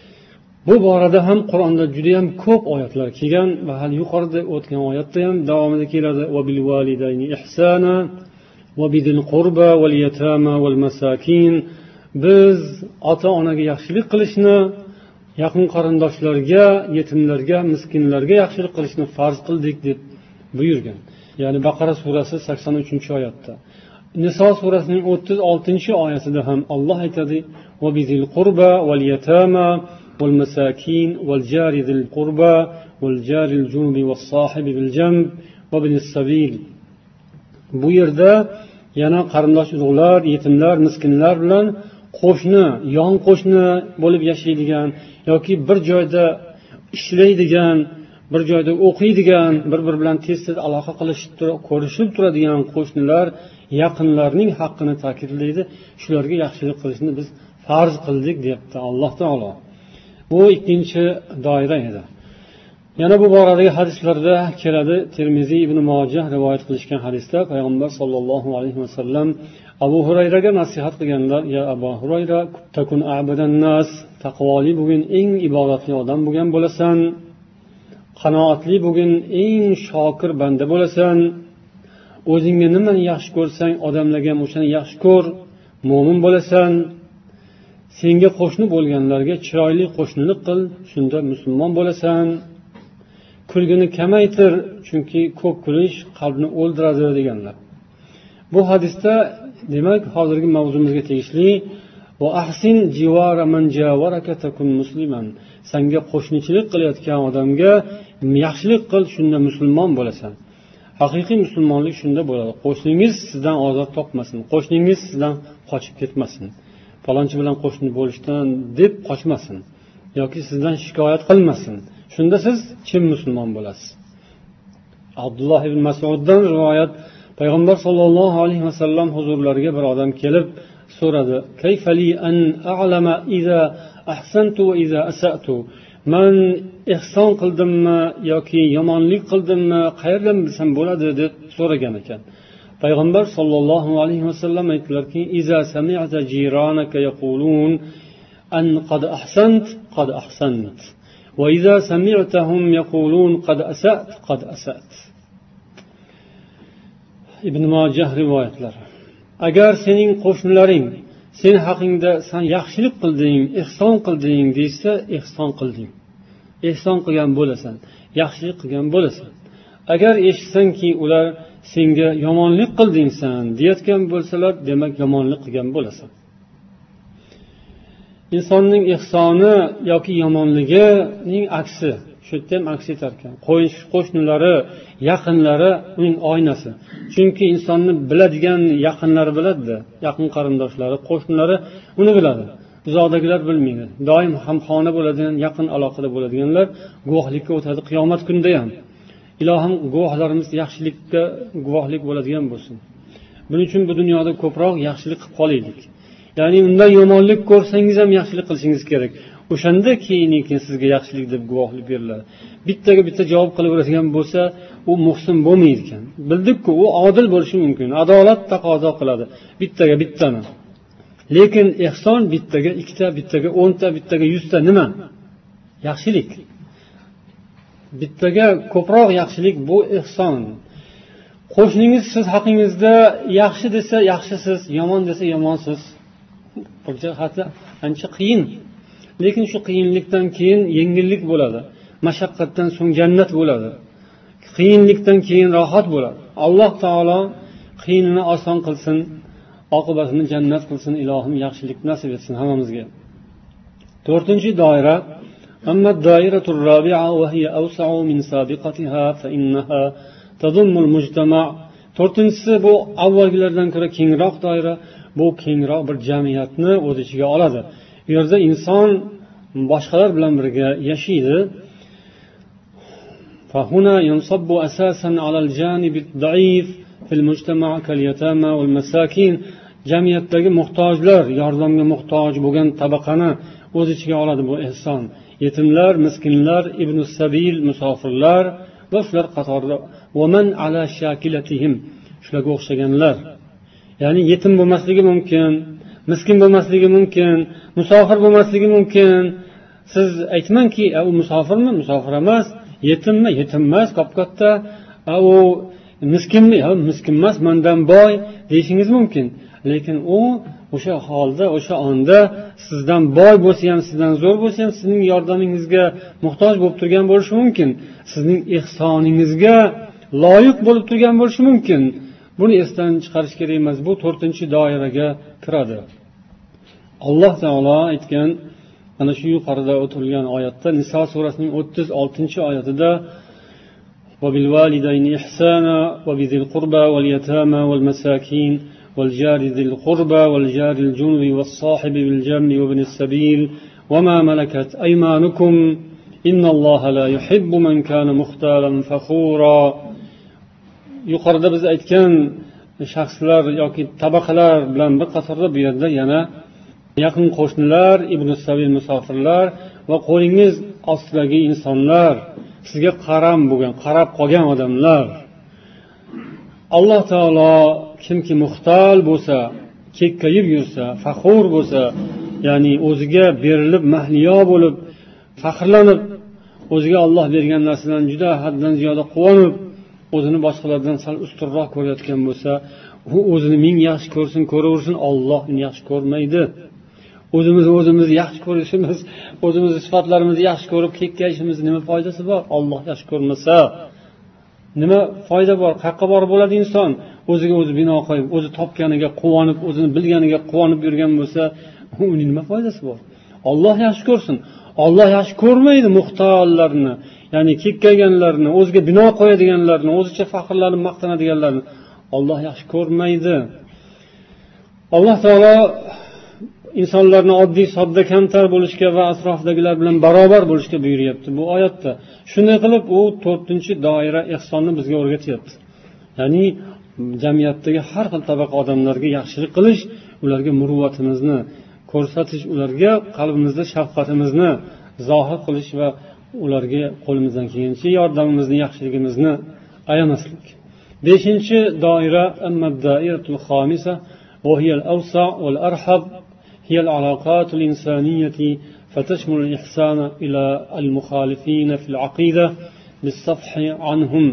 Bu borada ham Qur'onda juda ham ko'p oyatlar kelgan va hali yuqorida o'tgan oyatda ham davomida keladi. Va bil validayni ihsana va bidil qurba val yatama val masakin. Biz ota-onaga yaxshilik qilishni, yaqin qarindoshlarga, yetimlarga, miskinlarga yaxshilik qilishni farz qildik deb buyurgan. Ya'ni Baqara surasi sakson uchinchi oyatda. Niso surasining o'ttiz oltinchi oyatida ham Alloh aytadi: "Va bizil qurba val yatama val masakin val jari zil qurba val jaril junubi was sohibi bil janb va binis sabil." Bu yerda yana qarindosh urug'lar, yetimlar, miskinlar bilan qo'shni, yon qo'shni bo'lib yashaydigan yoki bir joyda ishlaydigan, bir joyda o'qiydigan, bir-bir bilan tez-tez aloqa qilishib, ko'rishib turadigan qo'shnilar, yaqinlarning haqqini ta'kidlaydi. Shularga yaxshilik qilishni biz farz qildik, deyapti Alloh taolo. Bu ikkinchi doira edi. Yana bu boradagi hadislarda keladi. Termiziy ibn Mojah rivoyat qilishgan hadisda payg'ambar sollallohu alayhi vasallam Abu Hurayraga nasihat qilganlar: "Ya Abu Hurayra, takun a'badan nas, taqvoli bo'lgin, eng ibodatli odam bo'lgan bo'lasan. Qanoatli bo'lgin, eng shokir banda bo'lasan. O'zingga nimani yaxshi ko'rsang, odamlarga ham o'shani yaxshi ko'r, mo'min bo'lasan. Senga qo'shni bo'lganlarga chiroyli qo'shnilik qil, shunda musulmon bo'lasan. Kulgini kamaytir, chunki ko'p kulish qalbni o'ldiradi" deganlar. Bu hadisda demak hozirgi mavzumizga tegishli va ahsin jiwara man jawaraka takun musliman. Senga qo'shnichilik qilayotgan odamga yaxshilik qil, shunda musulmon bo'lasan. Haqiqiy musulmonlik shunda bo'ladi. Qo'shningiz sizdan ozor topmasin, qo'shningiz sizdan qochib ketmasin. Falonchi bilan qo'shni bo'lishdan deb qochmasin yoki sizdan shikoyat qilmasin. Shunda siz chin musulmon bo'lasiz. Abdulloh ibn Mas'uddan rivoyat, payg'ambar sollallohu alayhi vasallam huzurlariga bir odam kelib so'radi: "Kayfali an a'lama iza ahsantu va iza asa'tu?" Men ihson qildimmi yoki yomonlik qildimmi, qayerdan bilsam bo'ladi deb so'ragan ekan. Payg'ambar sollallohu alayhi vasallam aytdilarki: "Iza sami'ta jiranaka yaqulun an qad ahsant, qad ahsant. Va iza sami'tahum yaqulun qad asat, qad asat." Ibn Mojah rivoyatlari. Agar sening qo'shnilaring sen haqingda sen yaxshilik qilding, ihson qilding desa, ihson qilding. Ihson qilgan bo'lasan, yaxshilik qilgan bo'lasan. Agar eshitsanki ular senga yomonlik qilding sen deyotgan bo'lsalar, demak yomonlik qilgan bo'lasan. Insonning ihsoni yoki yomonligining aksi, shu yerda ham aks etar ekan. Qo'shnilari, yaqinlari uning oynasi. Chunki insonni biladigan yaqinlari biladi, yaqin qarindoshlari, qo'shnilari uni biladi. Uzoqdagilar bilmaydi. Doim hamxona bo'ladigan, yaqin aloqada bo'ladiganlar guvohlikka o'tadi qiyomat kunida ham. Ilohim guvohlarimiz yaxshilikka guvohlik bo'ladigan bo'lsin. Buning uchun bu dunyoda ko'proq yaxshilik qilib qolaylik. Ya'ni undan yomonlik ko'rsangiz ham yaxshilik qilishingiz kerak. O'shanda keyin sizga yaxshilik deb guvohlik beriladi. Bittaga bitta javob qilaveradigan bo'lsa, u muhsin bo'lmaydi ekan. Bildik-ku, u odil bo'lishi mumkin. Adolat taqozo qiladi. Bittaga bittani. Lekin ihson bittaga ikkita, bittaga o'nta, bittaga yuzta nima? Yaxshilik. Bittaga ko'proq yaxshilik bu ihson. Qo'shningiz siz haqingizda yaxshi desa yaxshisiz, yomon desa yomonsiz. Bu jihati ancha qiyin. Lekin shu qiyinlikdan keyin yengillik bo'ladi. Mashaqqatdan so'ng jannat bo'ladi. Qiyinlikdan keyin rohat bo'ladi. Alloh taolo qiyinni oson qilsin, oqibatini jannat qilsin. Ilohim yaxshilik nasib etsin hammamizga. to'rtinchi doira أما الدائرة الرابعة وهي أوسع من سابقتها فإنها تضم المجتمع. to'rtinchisi bu avvalgilardan ko'ra kengroq doira, bu kengroq bir jamiyatni o'z ichiga oladi. Bu yerda inson boshqalar bilan birga yashaydi. فهنا ينصب أساسا على الجانب الضعيف في المجتمع كاليتامى والمساكين. jamiyatdagi muhtojlar, yordamga muhtoj bo'lgan tabaqani o'z ichiga oladi bu ehson. Yetimlar, miskinlar, ibn sabil, musofirlar va shular qatorida ومن على شاكلتهم, shularga o'xshaganlar. Ya'ni yetim bo'lmasligi mumkin, miskin bo'lmasligi mumkin, musofir bo'lmasligi mumkin. Siz aytmangki, u musofirmi? Musofir emas. Yetimmi? Yetim emas, qopqatda. U miskinmi? Ha, miskin emas, mendan boy deyishingiz mumkin. Lekin u o'sha holda, o'sha onda sizdan boy bo'lsa ham, sizdan zo'r bo'lsa ham sizning yordamingizga muhtoj bo'lib turgan bo'lishi mumkin. Sizning ihsoningizga loyiq bo'lib turgan bo'lishi mumkin. Buni esdan chiqarish kerak emas. Bu to'rtinchi doiraga kiradi. Alloh taolo aytgan ana shu yuqorida o'tilgan oyatda, Niso surasining o'ttiz oltinchi oyatida وَبِالْوَالِدَيْنِ إِحْسَانًا وَبِذِي الْقُرْبَى وَالْيَتَامَى وَالْمَسَاكِينِ وَالْجَارِ ذِي الْقُرْبَى وَالْجَارِ الْجُنُبِ وَالصَّاحِبِ بِالْجَنبِ وَابْنِ السَّبِيلِ وَمَا مَلَكَتْ أَيْمَانُكُمْ إِنَّ اللَّهَ لَا يُحِبُّ مَنْ كَانَ مُخْتَالًا فَخُورًا. Yuqorida biz aytgan shaxslar yoki tabaqalar bilan bir qatorda bu yerda yana yaqin qo'shnilar, ibn sabil, musofirlar va qo'lingiz ostidagi insonlar, sizga qaram bo'lgan, qarab qolgan odamlar. Alloh taolo kimki muxtol bo'lsa, kekkayib yursa, faxur bo'lsa, ya'ni o'ziga berilib mahliyo bo'lib, faxrlanib, o'ziga Alloh bergan narsadan juda haddan ziyoda quvonib, o'zini boshqalardan sal ustunroq ko'rayotgan bo'lsa, u o'zini ming yaxshi ko'rsin, ko'raversin, Alloh uni yaxshi ko'rmaydi. O'zimizni o'zimiz yaxshi ko'rishimiz, o'zimizni sifatlarimizni yaxshi ko'rib kekkayishimiz nima foydasi bor? Alloh yaxshi ko'rmasa nima foyda bor? Qayerga borib bo'ladi inson? O'ziga o'zi bino qo'yib, o'zi topganiga quvonib, o'zini bilganiga quvonib yurgan bo'lsa, uning nima foydasi bor? Alloh yaxshi ko'rsin. Alloh yaxshi ko'rmaydi muhtollarni, ya'ni kekkayganlarni, o'ziga bino qo'yadiganlarni, o'zicha faxrlanib maqtanadiganlarni Alloh yaxshi ko'rmaydi. Alloh taolo insonlarni oddiy, sodda, kamtar bo'lishga va atrofdagilar bilan barobar bo'lishga buyuryapti bu oyatda. Shunday qilib, u to'rtinchi doira ehsonni bizga o'rgatyapti. Ya'ni jamiyatdagi har xil tabaqa odamlarga yaxshilik qilish, ularga muruvvatimizni ko'rsatish, ularga qalbimizda shafqatimizni zohir qilish va ularga qo'limizdan kelgancha yordamimizni, yaxshiligimizni ayamaslik. beshinchi doira ad-doiratul xomisa va hiya al-awsa' wal-arhab hiya al-alaqat al-insaniyah fatashmul al-ihsan ila al-mukhalifin fi al-aqida bis-safh anhum.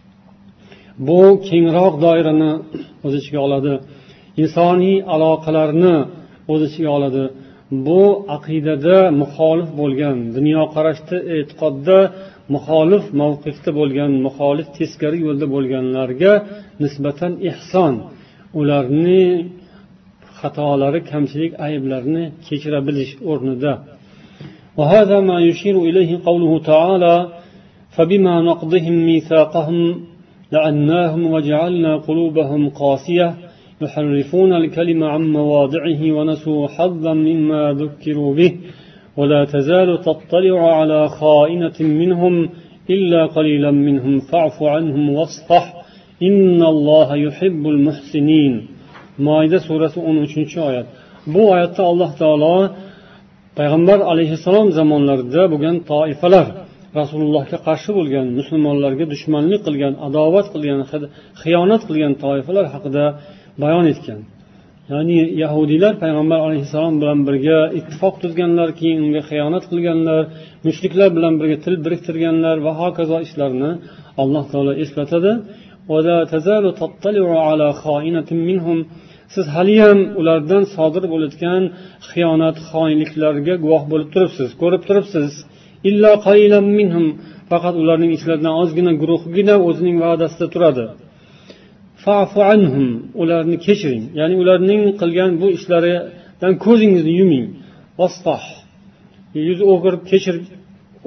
Bu kengroq doirani o'z ichiga oladi. Insoniy aloqalarni o'z ichiga oladi. Bu aqidada muxolif bo'lgan, dunyoqarashda, e'tiqodda muxolif mavqifda bo'lgan, muxolif teskari yo'lda bo'lganlarga nisbatan ihson, ularni xatolari, kamchilik, ayblarini kechira bilish o'rnida. Va hada ma yushiru ilayhi qawluhu ta'ala فبما نقضهم ميثاقهم لعناهم وجعلنا قلوبهم قاسية يحرفون الكلم عن مواضعه ونسوا حظا مما ذكروا به ولا تزال تطلع على خائنة منهم إلا قليلا منهم فاعف عنهم واصفح إن الله يحب المحسنين. Maide surasi o'n uchinchi oyat. Bu oyatda Alloh taolo payg'ambar alayhissalom zamonlarida bo'lgan toifalar, Rasulullohga qarshi bo'lgan, musulmonlarga dushmanlik qilgan, adovat qilgan, xiyonat qilgan toifalar haqida bayon etgan. Ya'ni yahudiylar payg'ambar alayhissalom bilan birga ittifoq tuzganlar, keyin unga xiyonat qilganlar, mushriklar bilan birga til biriktirganlar va hokazo ishlarni Alloh taolo eslatadi. وَلَا تَزَالُ تَطَّلِعُ عَلَى خَائِنَةٍ مِّنْهُمْ. Siz haliyam ulardan sodir bo'layotgan xiyonat, xoinliklarga guvoh bo'lib turibsiz, ko'rib turibsiz. İlla qalilan minhum. Faqat ularning ichlaridan ozgina guruhgina o'zining va'dasida turadi. Fa'fu anhum. Ularni kechiring. Ya'ni ularning qilgan bu ishlaridan ko'zingizni yuming. Vasfah. Yuz o'girib kechirib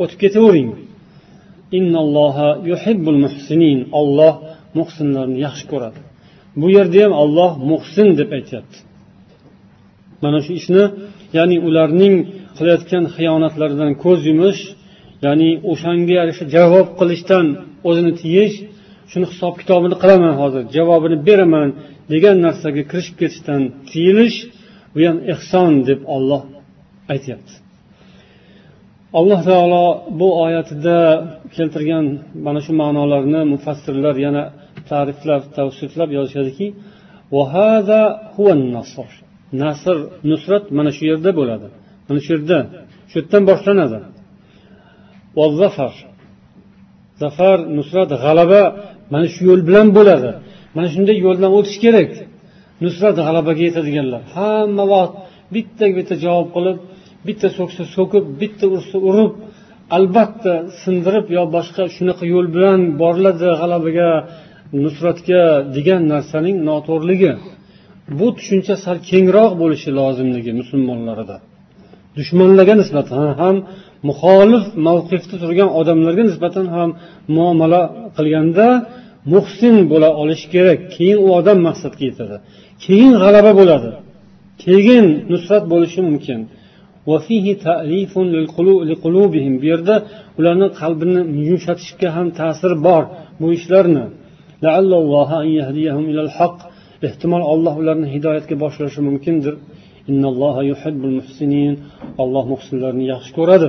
o'tib ketavering. Innalloha yuhibbul muhsinin. Alloh muhsinlarni yaxshi ko'radi. Bu yerda ham Alloh muhsin deb aytayapti. Mana shu ishni, ya'ni ularning qilayotgan xiyonatlaridan ko'z yumish, ya'ni o'shanga yarasha javob qilishdan o'zini tiyish, shuni hisob kitobini qilaman hozir, javobini beraman degan narsaga kirishib ketishdan tiyilish, bu ham ihson deb Alloh aytayapti. Alloh taolo bu oyatida keltirgan mana shu ma'nolarni mufassirlar yana ta'riflab, tavsiflab yozishadiki, va hada huvan nasr. Nasr, nusrat mana shu yerda bo'ladi. Mana shu yerda, shu yerdan boshlanadi. Va zafar. Zafar, nusrat, g'alaba mana shu yo'l bilan bo'ladi. Mana shunday yo'ldan o'tish kerak. Nusrat g'alabaga yetadiganlar hamma vaqt bitta-bitta javob qilib, bitta so'ksa so'kib, bitta ursa urib, albatta sindirib yo boshqa shunaqa yo'l bilan boriladi g'alabaga, nusratga degan narsaning noto'g'riligi. Bu tushuncha sal kengroq bo'lishi lozimligi musulmonlarda. Dushmanlarga nisbatan ham, muxolif mavqifda turgan odamlarga nisbatan ham muomala qilganda muhsin bo'la olish kerak. Keyin u odam maqsadga yetadi. Keyin g'alaba bo'ladi. Keyin nusrat bo'lishi mumkin. Va fihi ta'lifun liqulubihim. Bu yerda ularning qalbini yumshatishga ham ta'sir bor bu ishlarni. La'allalloha an yahdiyahum ilal haqq. Ehtimol Alloh ularni hidoyatga boshlashi mumkindir. Innalloha yuhibbul muhsinin. Alloh muhsinlarni yaxshi ko'radi.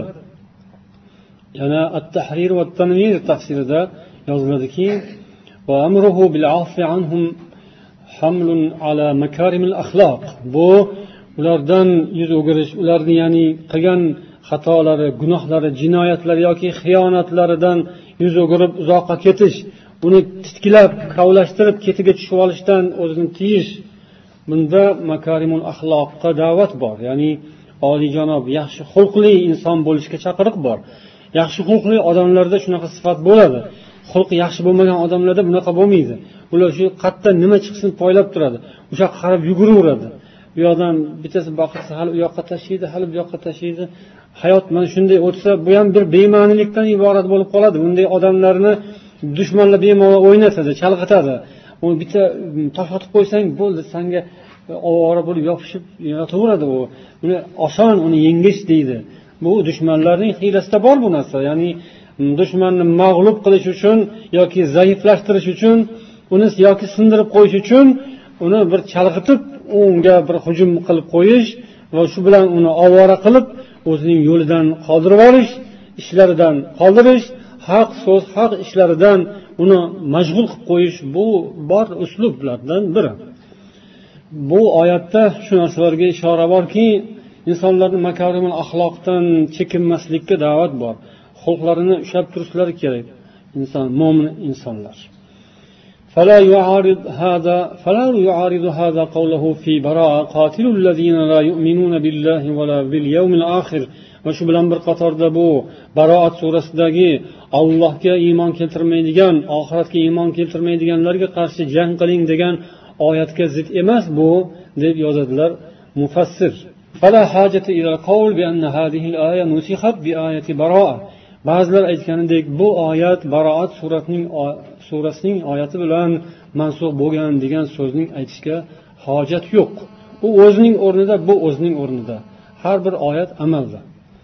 Yana at-tahrir va at-tanvir tafsirida yoziladiki, va amruhu bil afwi anhum hamlun ala makarimil axloq. Bu ulardan yuz o'girish, ularni ya'ni qilgan xatolari, gunohlari, jinoyatlari yoki xiyonatlaridan yuz o'girib uzoqqa ketish, uni titkilab, kavlashtirib ketiga tushib olishdan o'zini tiyish. Bunda makarimul axloqqa da'vat bor, ya'ni oliyjanob, yaxshi xulqli inson bo'lishga chaqiriq bor. Yaxshi xulqli odamlarda shunaqa sifat bo'ladi. Xulqi yaxshi bo'lmagan odamlarda bunaqa bo'lmaydi. Ular shu qatdan nima chiqsin poylab turadi. O'sha qarab yuguraveradi. Bu yoqdan bittasi baqirsa, hali u yoqqa tashlaydi, hali bu yoqqa tashlaydi. Hayot mana shunday o'tsa, bu ham bir bema'nilikdan iborat bo'lib qoladi. Bunday odamlarni dushmanlar bemalol o'ynatadi, chalg'itadi. Uni bitta tosh otib qo'ysang bo'ldi, senga ovora bo'lib yopishib yotaveradi u. Uni oson uni yengish deydi. Bu dushmanlarning hiylasida bor bu narsa. Ya'ni dushmanni mag'lub qilish uchun yoki zaiflashtirish uchun, uni yoki sindirib qo'yish uchun uni bir chalg'itib, unga bir hujum qilib qo'yish va shu bilan uni ovora qilib, o'zining yo'lidan qoldirib olish, ishlaridan qoldirish, haq so'z, haq ishlaridan uni mashg'ul qilib qo'yish, bu bor uslublardan biri. Bu oyatda shu narsalarga ishora borki, insonlarning makarimul axloqdan chekinmaslikka da'vat bor. Xulqlarini ushlab turishlari kerak. Inson, mo'min insonlar. فلا يعارض هذا فلا يعارض هذا قوله في براءة قاتل الذين لا يؤمنون بالله ولا باليوم الآخر. Va shu bilan bir qatorda bu Baroat surasidagi Allohga iymon keltirmaydigan, oxiratga iymon keltirmaydiganlarga qarshi jang qiling degan oyatga zid emas bu deb yozadilar mufassir. فلا حاجة إلى القول بأن هذه الآية نسخت بآية براءة. Ba'zilar aytganidek bu oyat Baroat surasining surasining oyati bilan mansux bo'lgan degan so'zning aytishga hojat yo'q. U o'zining o'rnida, bu o'zining o'rnida. Har bir oyat amalda.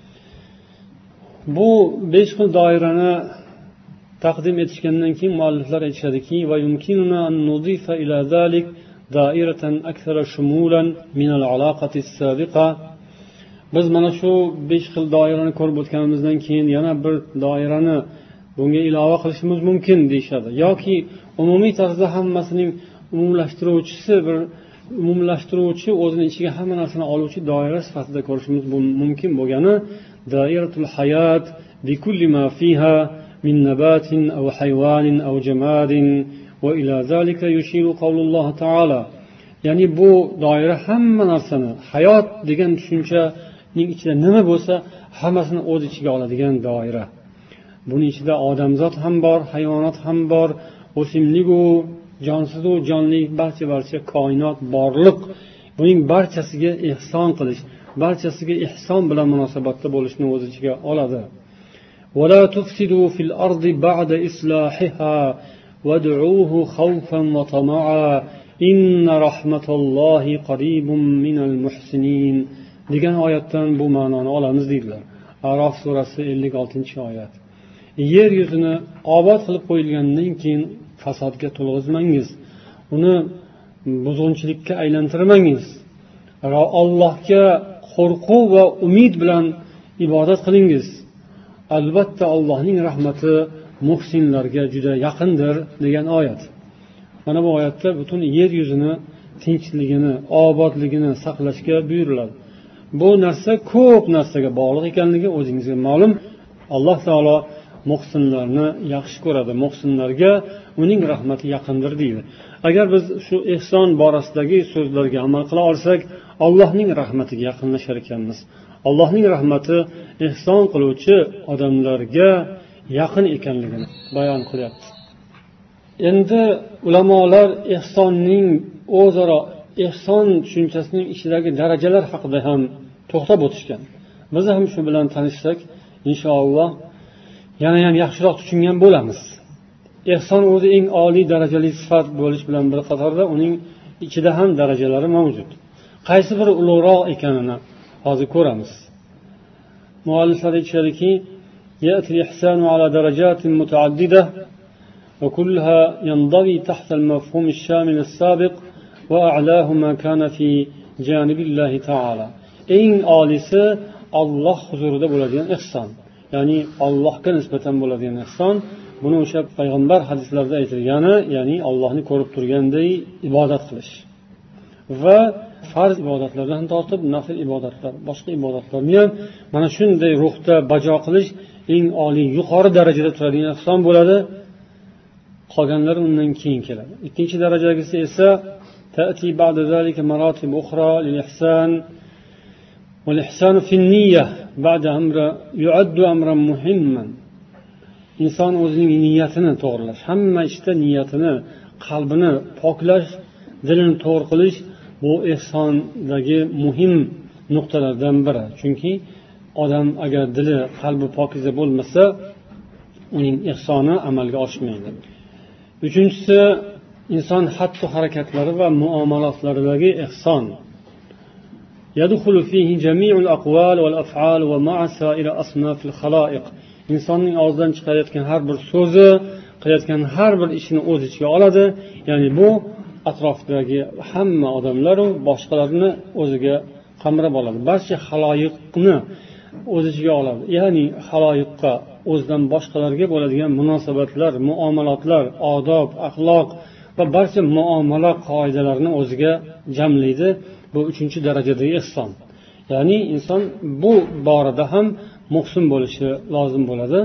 Bu besh xil doirani taqdim etishgandan keyin mualliflar aytishadiki, va yumkinuna an nudifa ila zalik doiratan akthara shumulan min al-alaqati as-sabiqa. Biz mana shu besh xil doirani ko'rib o'tganimizdan keyin yana bir doirani bunga ilova qilishimiz mumkin deyshadi. Yoki umumiy tarzda hammasining umumlashtiruvchisi, bir umumlashtiruvchi, o'zining ichiga hamma narsani oluvchi doira sifatida ko'rishimiz mumkin bo'lgani doiratul hayot bi kulli ma fiha min nabatin aw haywanin aw jamadin va ila zalika yushiru qawlulloh taala. Ya'ni bu doira hamma narsani, hayot degan tushuncha ning ichida nima bo'lsa hammasini o'z ichiga oladigan doira. Buning ichida odamzod ham bor, hayvonot ham bor, o'simlik-u, jonsiz-u jonli barcha-barcha koinot borliq. Buning barchasiga ihson qilish, barchasiga ihson bilan munosabatda bo'lishni o'z ichiga oladi. ولا تفسدوا في الأرض بعد إصلاحها وادعوه خوفا وطمعا إن رحمة الله قريب من المحسنين degan oyatdan bu ma'noni olamiz deydilar. Arof surasi ellik oltinchi oyat. Yer yuzini obod qilib qo'yilgandan keyin fasodga to'lg'izmangiz, uni buzg'unchilikka aylantirmangiz. Allohga qo'rquv va umid bilan ibodat qilingiz. Albatta Allohning rahmati muhsinlarga juda yaqindir degan oyat. Mana bu oyatda butun yer yuzini tinchligini, obodligini saqlashga buyuriladi. Bu narsa ko'p narsaga bog'liq ekanligi o'zingizga ma'lum. Alloh taolo muhsinlarni yaxshi ko'radi. Muhsinlarga uning rahmati yaqindir deydi. Agar biz shu ehson borasidagi so'zlarga amal qila olsak, Allohning rahmatiga yaqinlashar ekanmiz. Allohning rahmati ehson qiluvchi odamlarga yaqin ekanligini bayon qilyapti. Endi ulamolar ehsonning o'zaro ehson tushunchasining ichidagi darajalar haqida ham to'xtab o'tishgan. Biz ham shu bilan tanishsak, inshaalloh yana ham yaxshiroq tushungan bo'lamiz. Ehson o'zi eng oliy darajali sifat bo'lish bilan bir qatorda uning ichida ham darajalari mavjud. Qaysi biri ulug'roq ekanini hozir ko'ramiz. Mualliflar aytishadiki, يأتي الإحسان على درجات متعددة وكلها ينضوي تحت المفهوم الشامل السابق وأعلاه ما كان في جانب الله تعالى. eng olisi Alloh huzurida bo'ladigan ihson, ya'ni Allohga nisbatan bo'ladigan ihson. Buni o'sha payg'ambar hadislarda aytilgani, ya'ni Allohni ko'rib turganday ibodat qilish va farz ibodatlardan tortib nafl ibodatlar, boshqa ibodatlarni ham mana shunday ruhda bajo qilish eng oliy yuqori darajada turadigan ihson bo'ladi. Qolganlari undan keyin keladi. Ikkinchi darajagisi esa ta'ti ba'da zalika maratib ukhra lil ihsan wal ihsan fi an-niyya ba'da amra yu'addu amran muhimman. Inson o'zining niyatini to'g'rilash, hamma ishda niyatini, qalbini poklash, dilini to'g'ri qilish bu ihsondagi muhim nuqtalardan biri. Chunki odam agar dili, qalbi pokiza bo'lmasa, uning ihsoni amalga oshmaydi. Uchinchisi, inson xatti harakatlari va muomalatlaridagi ihson. Yadkhulu fihi jami'ul aqwal wal af'al wa ma'a sa'ir asnafil khalaiq. Insonning og'zidan chiqayotgan har bir so'zi, qilayotgan har bir ishini o'z ichiga oladi. Ya'ni bu atrofdagi hamma odamlar va boshqalarni o'ziga qamrab oladi. Barcha xaloyiqni o'z ichiga oladi. Ya'ni xaloyiqqa, o'zidan boshqalarga bo'ladigan munosabatlar, muomalatlar, odob, axloq va barcha muomala qoidalarini o'ziga jamlaydi. Bu uchinchi darajadagi ihson. Ya'ni inson bu borada ham muhsin bo'lishi lozim bo'ladi.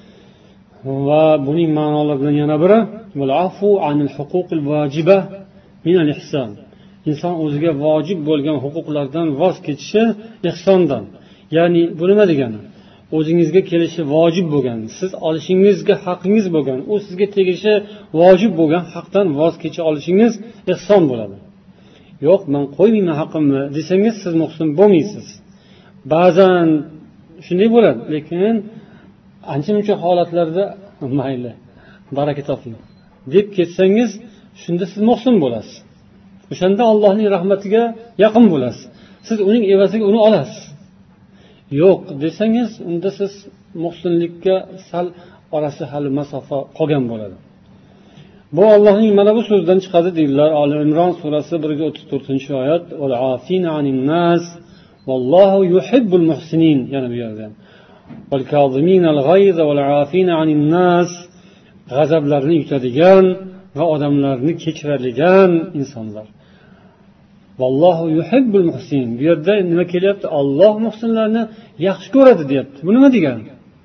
Va buning ma'nolaridan yana biri al-afu anil huquqil vajiba min al-ihson. Inson o'ziga vojib bo'lgan huquqlardan voz kechishi ihsondan. Ya'ni bu nima degani? O'zingizga kelishi vojib bo'lgan, siz olishingizga haqqingiz bo'lgan, u sizga tegishi vojib bo'lgan haqdan voz kecha olishingiz ihson bo'ladi. Yo'q, men qo'ymayman haqqimni desangiz, siz muhsin bo'lmaysiz. Ba'zan shunday bo'ladi, lekin ancha-muncha holatlarda mayli, baraka toping deb ketsangiz, shunda siz muhsin bo'lasiz. O'shanda Allohning rahmatiga yaqin bo'lasiz. Siz uning evaziga uni olasiz. Yo'q desangiz, unda siz muhsinlikka sal orasi hali masofa qolgan bo'ladi. Bu Allohning mana bu so'zdan chiqadi deydilar. Ali Imron surasi bir yuz o'ttiz to'rtinchi oyat. Val afina anin nas vallohu yuhibbul muhsinin. Yana bu yerda. Val kaziminal g'ayza val afina anin nas, g'azablarni yutadigan va odamlarni kechiradigan insonlar. Vallohu yuhibbul muhsinin. Bu yerda nima kelyapti? Alloh muhsinlarni yaxshi ko'radi deyapti. Bu nima degani?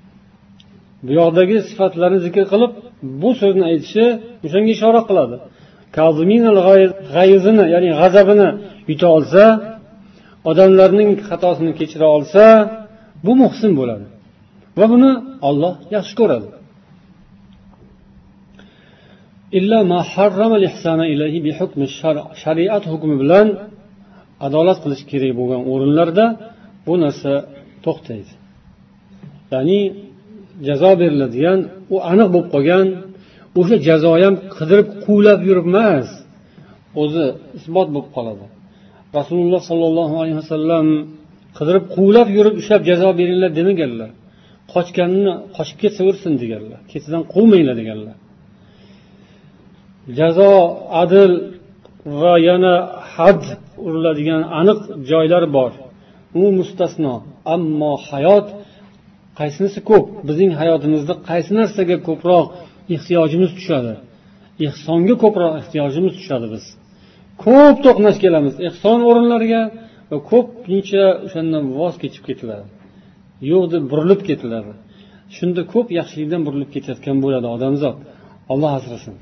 Bu yoqdagi sifatlarni zikr qilib, bu so'zni aytishi o'shanga ishora qiladi. Kaziminal g'ayzini, ya'ni g'azabini yuta olsa, odamlarning xatosini kechira olsa, bu muhsin bo'ladi. Va buni Alloh yaxshi ko'radi. Illa ma harrama al-ihsana ilayhi bi hukmi shariat hukmi bilan adolat qilish kerak bo'lgan o'rinlarda bu narsa to'xtaydi. Ya'ni jazo beriladigan u aniq bo'lib qolgan. O'sha jazo ham qidirib quvlab yuribmas, o'zi isbot bo'lib qoladi. Rasululloh sollallohu alayhi vasallam qidirib quvlab yurib ushlab jazo beringlar demaganlar. Qochganini qochib ketsa ursin deganlar. Ketidan quvmanglar deganlar. Jazo adil va yana had uriladigan aniq joylar bor. U mustasno. Ammo hayot qaysinisi ko'p? Bizning hayotimizda qaysi narsaga ko'proq ehtiyojimiz tushadi? Ehsonga ko'proq ehtiyojimiz tushadi biz. Ko'p to'qnash kelamiz ehson o'rinlariga va ko'pincha o'shandan voz kechib ketiladi. Yo'q deb burilib ketiladi. Shunda ko'p yaxshilikdan burilib ketayotgan bo'ladi odamzod. Alloh asrasin.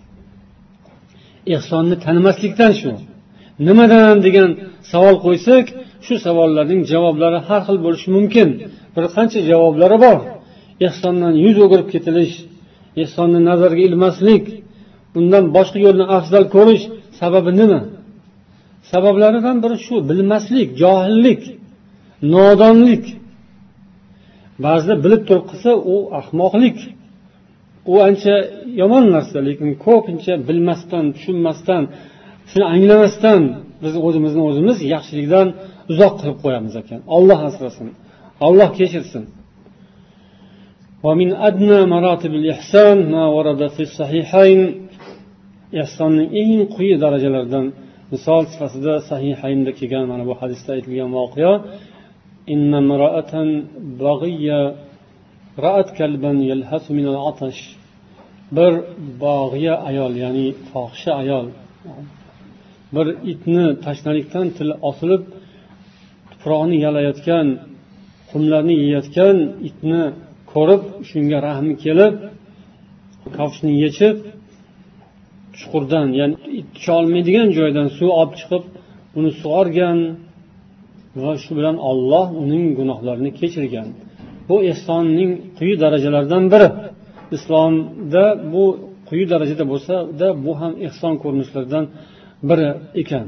Ehsonni tanimaslikdan shu. Nimadan degan savol qo'ysak, shu savollarning javoblari har xil bo'lishi mumkin. Bir qancha javoblari bor. Ehsondan yuz o'girib ketilish, ehsonni nazarga ilmaslik, undan boshqa yo'lni afzal ko'rish sababi nima? Sabablaridan biri shu: bilmaslik, johillik, nodonlik. Ba'zida bilib turib qilsa, u ahmoqlik. U ancha yomon narsa, lekin ko'pincha bilmasdan, tushunmasdan, shuni anglamasdan biz o'zimizni o'zimiz yaxshilikdan uzoq qilib qo'yamiz ekan. Alloh asrasin. Alloh kechirsin. Va min adna maratibil ihson ma warada fi sahihayn. Ihsonning eng quyi darajalaridan misol sifatida sahihaynda kelgan mana bu hadisda aytilgan voqea: inna mara'atan baghiya ra'at kalban yalhasu min al-atash. Bir bag'iya ayol, ya'ni fohisha ayol bir itni tashnalikdan tili osilib tuproqni yalayotgan, qumlarni yeyotgan itni ko'rib, shunga rahmi kelib, kafshini yechib, chuqurdan, ya'ni it tusha olmaydigan joydan suv olib chiqib, uni sug'organ va shu bilan Alloh uning gunohlarini kechirgan. Bu ihsonning quyi darajalaridan biri. Islomda bu quyi darajada bo'lsa-da, bu ham ihson ko'rinishlaridan biri ekan.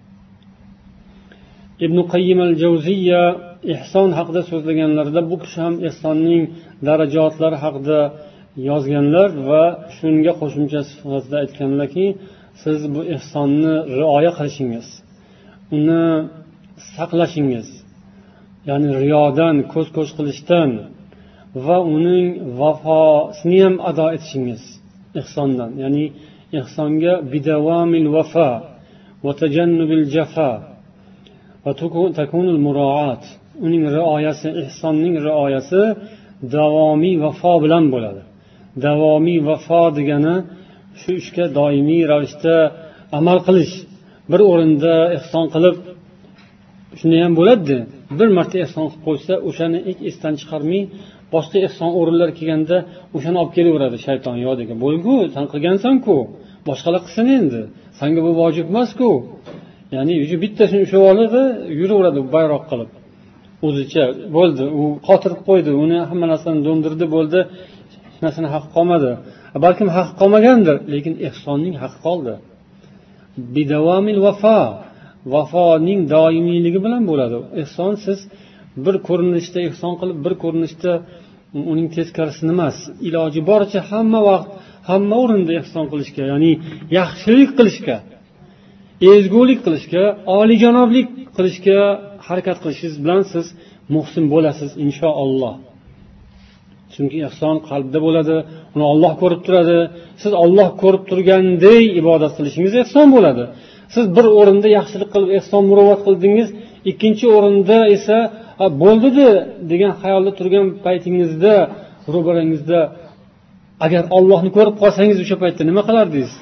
Ibn Qayyim al-Jawziyya ihson haqida so'zlaganlarida bu kishi ham ihsonning darajotlari haqida yozganlar va shunga qo'shimcha sifatida aytganlarki, siz bu ihsonni rioya qilishingiz, uni saqlashingiz, ya'ni riyodan, ko'z-ko'z qilishdan va uning vafosini ham ado etishingiz ihsondan. Ya'ni ihsonga bidawamil vafa va tajannubil jafa va takunul muroat. Uning rioyasi, ihsonning rioyasi davomiy vafo bilan bo'ladi. Davomiy vafo degani shu ishga doimiy ravishda amal qilish. Bir o'rinda ihson qilib shunday ham bo'ladi. Bir marta ihson qilib qo'ysa, o'shani hech esdan chiqarmay, boshqa ihson o'rinlari kelganda o'shani olib kelaveradi shayton yodiga. Bo'lgu, sen qilgansan-ku, boshqalar qilsin endi. Senga bu vojib emas-ku. Ya'ni o'sha bittasini ushlab oladi, yuraveradi bayroq qilib. O'zicha bo'ldi, u qotirib qo'ydi, uni hamma narsani do'ndirdi, bo'ldi. Hech narsani haqqi qolmadi. Balkim haqqi qolmagandir, lekin ihsonning haqqi qoldi. Bidawamil vafa. Vafoning doimiyligi bilan bo'ladi. Ihson siz bir ko'rinishda ihson qilib, bir ko'rinishda uning teskarisini emas, iloji boricha hamma vaqt, hamma o'rinda ihson qilishga, ya'ni yaxshilik qilishga, ezgulik qilishga, olijanoblik qilishga harakat qilishingiz bilan siz muhsin bo'lasiz inshaalloh. Chunki ihson qalbda bo'ladi, uni Alloh ko'rib turadi. Siz Alloh ko'rib turganday ibodat qilishingiz ihson bo'ladi. Siz bir o'rinda yaxshilik qilib ihson muruvvat qildingiz, ikkinchi o'rinda esa bo'ldi-da degan xayolda turgan paytingizda, ro'barangizda agar Allohni ko'rib qolsangiz o'sha paytda nima qilardingiz?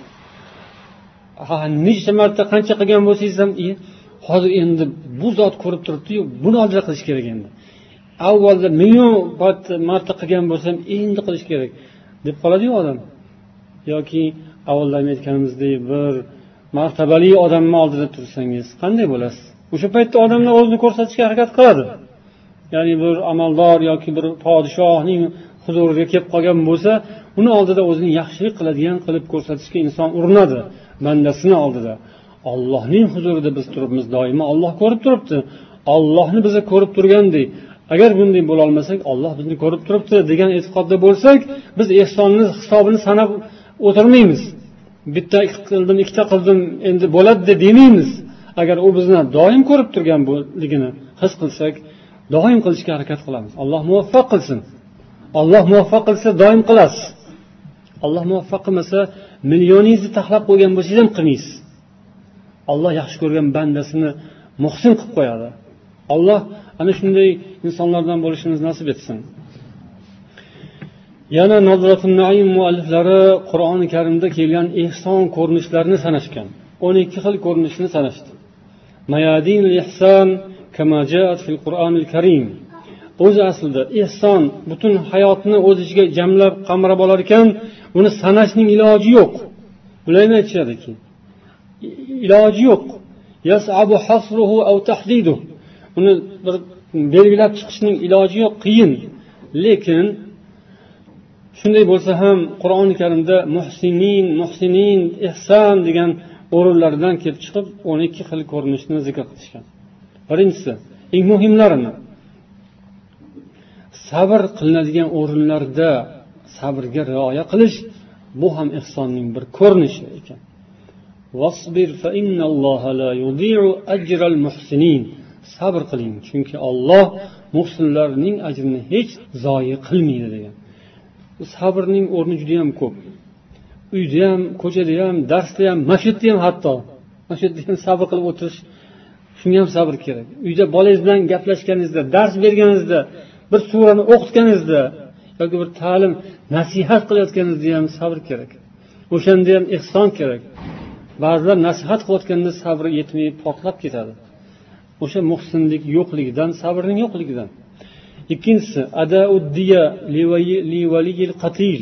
Ha, necha marta qancha qilgan bo'lsangiz ham, hozir endi bu zot ko'rib turibdi-yu, buni oldida qilish kerak endi. Avvalda million marta qilgan bo'lsam, endi qilish kerak deb qoladi-yu odam. Yoki avvalda aytganimizdek bir martabali odamni oldida tursangiz qanday bo'lasiz? O'sha paytda odamlar o'zini ko'rsatishga harakat qiladi. Ya'ni bir amaldor yoki bir podshohning huzuriga kelib qolgan bo'lsa, uni oldida o'zini yaxshilik qiladigan qilib ko'rsatishga inson urinadi, bandasini oldida. Allohning huzurida biz turibmiz, doimo Alloh ko'rib turibdi. Allohni bizni ko'rib turgandek, agar bunday bo'la olmasak, Alloh bizni ko'rib turibdi degan e'tiqodda bo'lsak, biz ehsonni hisobini sanab o'tirmaymiz. Bitta qildim, ikkita qildim, endi bo'ladi deb demaymiz. Agar u bizni doim ko'rib turgan bo'ligini his qilsak, doim qilishga harakat qilamiz. Alloh muvaffaq qilsin. Alloh muvaffaq qilsa doim qilasiz. Alloh muvaffaq qilmasa, millioningizni taxlab qo'ygan bo'lsangiz ham qilmaysiz. Alloh yaxshi ko'rgan bandasini muhsin qilib qo'yadi. Alloh ana shunday insonlardan bo'lishimizni nasib etsin. Yana Nazratun Naim mualliflari Qur'oni Karimda kelgan ehson ko'rinishlarini sanashgan. o'n ikki xil ko'rinishni sanashdi. Mayadinul ihson kama ja'at fil Qur'onil Karim. O'zi aslida ehson butun hayotni o'z ichiga jamlab, qamrab olar ekan, uni sanashning iloji yo'q. Ularni aytishadiki, iloji yo'q. Yas'abu hasruhu aw tahdiduhu. Uni bir belgilab chiqishning iloji yo'q, qiyin. Lekin shunday bo'lsa ham Qur'oni Karimda muhsinin, muhsinin, ihson degan o'rinlardan kelib chiqib o'n ikki xil ko'rinishni zikr qilishgan. Birinchisi, eng muhimlarini sabr qilinadigan o'rinlarda sabrga rioya qilish, bu ham ihsonning bir ko'rinishi ekan. Wasbir fa innalloha la yudi'u ajral muhsinin. Sabr qiling, chunki Alloh muhsinlarning ajrini hech zoyi qilmaydi degan. Sabrning o'rni juda ham ko'p. Uyda ham, ko'chada ham, darsda ham, masjidda ham, hatto masjidda ham sabr qilib o'tirish, shunga ham sabr kerak. Uyda bolangiz bilan gaplashganingizda, dars berganingizda, bir surani o'qitganingizda yoki bir ta'lim, nasihat qilayotganingizda ham sabr kerak. O'shanda ham ihson kerak. Ba'zilar nasihat qilayotganda sabri yetmay portlab ketadi. O'sha muhsinlik yo'qligidan, sabrning yo'qligidan. Ikkinchisi, ada'uddiya li waliyil qatil.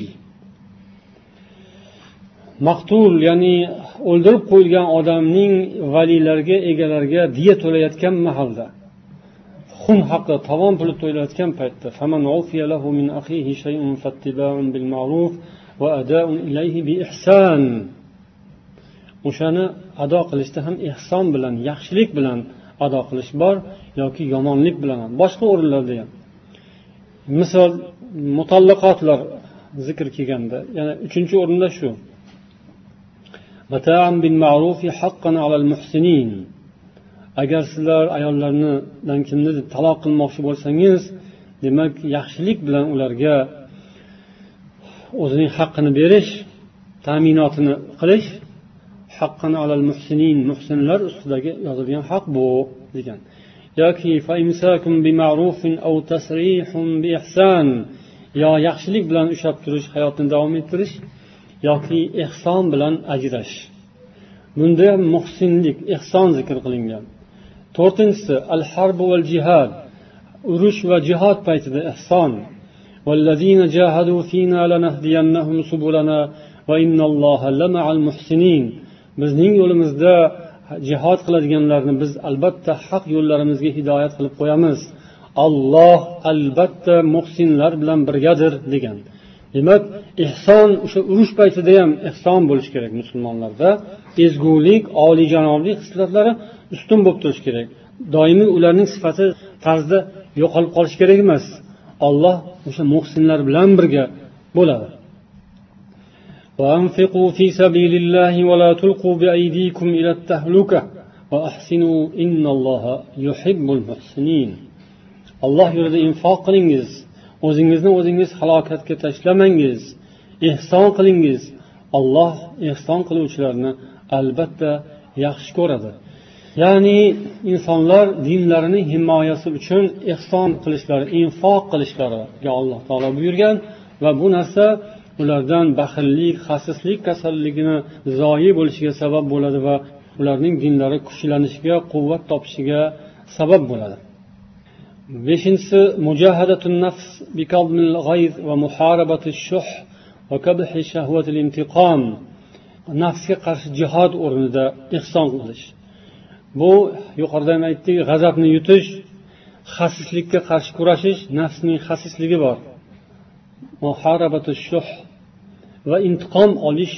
Maqtul, ya'ni o'ldirib qo'yilgan odamning valiylarga, egalariga diya to'layotgan mahalda, xun haqi, tovon puli to'layotgan paytda, faman ufiya lahu min akhihi shay'un fattiba'un bil ma'ruf va ada'un ilayhi bi ihsan. O'shani ado qilishda ham ihson bilan, yaxshilik bilan ado qilish bor yoki yomonlik bilan ham, boshqa o'rinlarda ham. Misol mutallaqotlar zikr kelganda, yana uchinchi o'rinda shu. Mata'an bil ma'rufi haqqan 'alal muhsinin. Agar sizlar ayollardan kimnidir taloq qilmoqchi bo'lsangiz, demak yaxshilik bilan ularga o'zining haqqini berish, ta'minotini qilish, haqqan 'alal muhsinin, muhsinlar ustidagi yozilgan haq bu degan. Yoki fa imsakum bi ma'rufin aw tasrihun bi ihsan. Yo yaxshilik bilan ushlab turish, hayotni davom ettirish yoki ihson bilan ajrash. Bunda muhsinlik, ihson zikr qilingan. To'rtinchisi, al-harb wal jihad. Urush va jihad paytida ihson. Vallazina jahadu fina lanahdiyannahum subulana va innalloha lama'al muhsinin. Bizning yo'limizda jihad qiladiganlarni biz albatta haq yo'llarimizga hidoyat qilib qo'yamiz. Alloh albatta muhsinlar bilan birgadir degan. Demak, ihson o'sha urush paytida ham ihson bo'lish kerak musulmonlarda. Ezgulik, olijanoblik hislatlari ustun bo'lib turish kerak. Doimiy ularning sifati tarzda yo'qolib qolish kerak emas. Alloh o'sha muhsinlar bilan birga bo'ladi. وأنفقوا في سبيل الله ولا تلقوا بأيديكم إلى التهلكة وأحسنوا إن الله يحب المحسنين. Allah yo'lida infoq qilingiz, o'zingizni o'zingiz halokatga tashlamangiz, ihson qilingiz. Alloh ihson qiluvchilarni albatta yaxshi ko'radi. Ya'ni insonlar dinlarining himoyasi uchun ihson qilishlari, infoq qilishlariga Alloh taolo buyurgan va bu narsa ulardan baxillik, xasislik kasalligini zoyi bo'lishiga sabab bo'ladi va ularning dinlari kuchlanishiga, quvvat topishiga sabab bo'ladi. Beshinchisi, mujahadatun nafs biqadmil g'ayz va muharabatish shuh va kabhi shahvatil intiqom. Nafsga qarshi jihad o'rnida ihson qilish. Bu yuqorida ham aytdik, g'azabni yutish, xasislikka qarshi kurashish, nafsning xasisligi bor. Muharabatish shuh va intiqom olish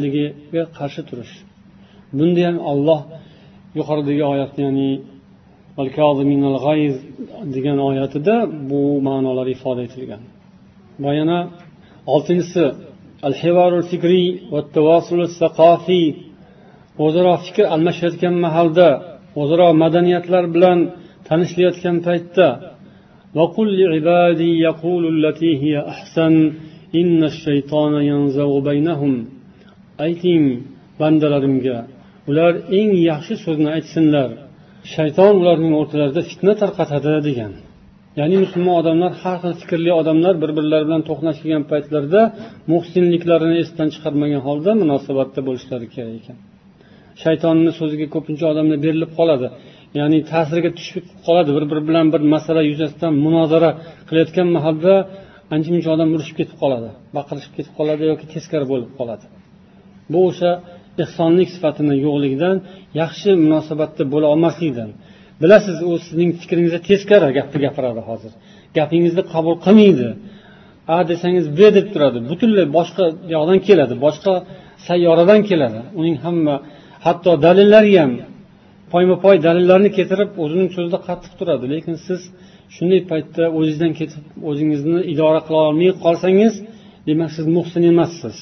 kasalligiga qarshi turish. Bunda ham Alloh yuqoridagi oyatni, ya'ni val-kazimin al-g'ayz degan oyatida bu ma'nolar ifoda etilgan. Va yana oltinchisi al-hivarul fikri va tavasul saqofiy, o'zaro fikr almashayotgan mahalda, o'zaro madaniyatlar bilan tanishilayotgan paytda va qul ibadi yaqulu allati hiya ahsan inna ash-shaytona yanzagu baynahum, ayting bandalarimga, ular eng yaxshi so'zni aytsinlar, shayton ularning o'rtalarida fitna tarqatadi degan. Ya'ni musulmon odamlar, har xil fikrli odamlar bir-birlari bilan to'qnashgan paytlarda muhsinliklarini esdan chiqarmagan holda munosabatda bo'lishlari kerak ekan. Shaytonning so'ziga ko'pincha odamlar berilib qoladi. Ya'ni ta'siriga tushib qoladi. Bir-biri bilan bir masala yuzasidan munozara qilayotgan mahalda ancha-muncha odam urushib ketib qoladi, baqirishib ketib qoladi yoki teskari bo'lib qoladi. Bu o'sha ihsonlik sifatini yo'qligidan, yaxshi munosabatda bo'la olmaslikdan. Bilasiz, u sizning fikringizga teskari gapni gapiradi hozir. Gapingizni qabul qilmaydi. A desangiz B deb turadi. Butunlay boshqa yoqdan keladi, boshqa sayyoradan keladi. Uning hamma, hatto dalillari ham poyma-poy dalillarni keltirib o'zining so'zida qattiq turadi. Lekin siz shunday paytda o'zingizdan ketib, o'zingizni idora qila olmay qolsangiz, demak siz muhsin emassiz.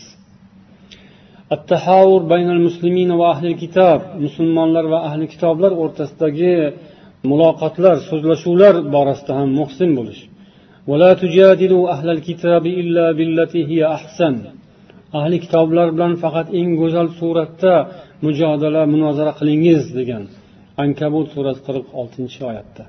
At-tahawur baynal muslimin va ahli kitob, musulmonlar va ahli kitoblar o'rtasidagi muloqotlar, so'zlashuvlar borasida ham muhsin bo'lish. Va la tujadilu ahlal kitobi illa billati hiya ahsan. Ahli kitoblar bilan faqat eng go'zal suratda mujodala, munozara qilingiz degan Ankabut surasi qirq oltinchi oyatda.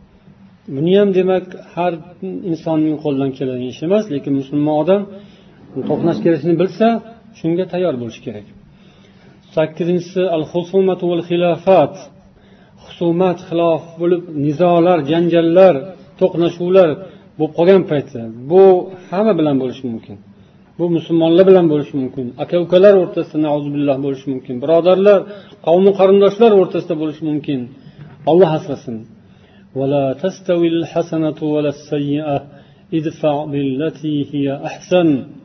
Buni ham demak har insonning qo'lidan keladigan ish emas, lekin musulmon odam to'qnash kelishini bilsa, shunga tayyor bo'lish kerak. sakkizinchisi al-husumatu val xilafat. Husumat, xilof bo'lib, nizolar, janjallar, to'qnashuvlar bo'lib qolgan paytda, bu hamma bilan bo'lishi mumkin. Bu musulmonlar bilan bo'lishi mumkin. Aka-ukalar o'rtasida nauzubillah bo'lishi mumkin. Birodarlar, qavm qarindoshlar o'rtasida bo'lishi mumkin. Alloh asrasin. Va la tastawil hasanatu va las-sayyi'ah idfa' billati hiya ahsan.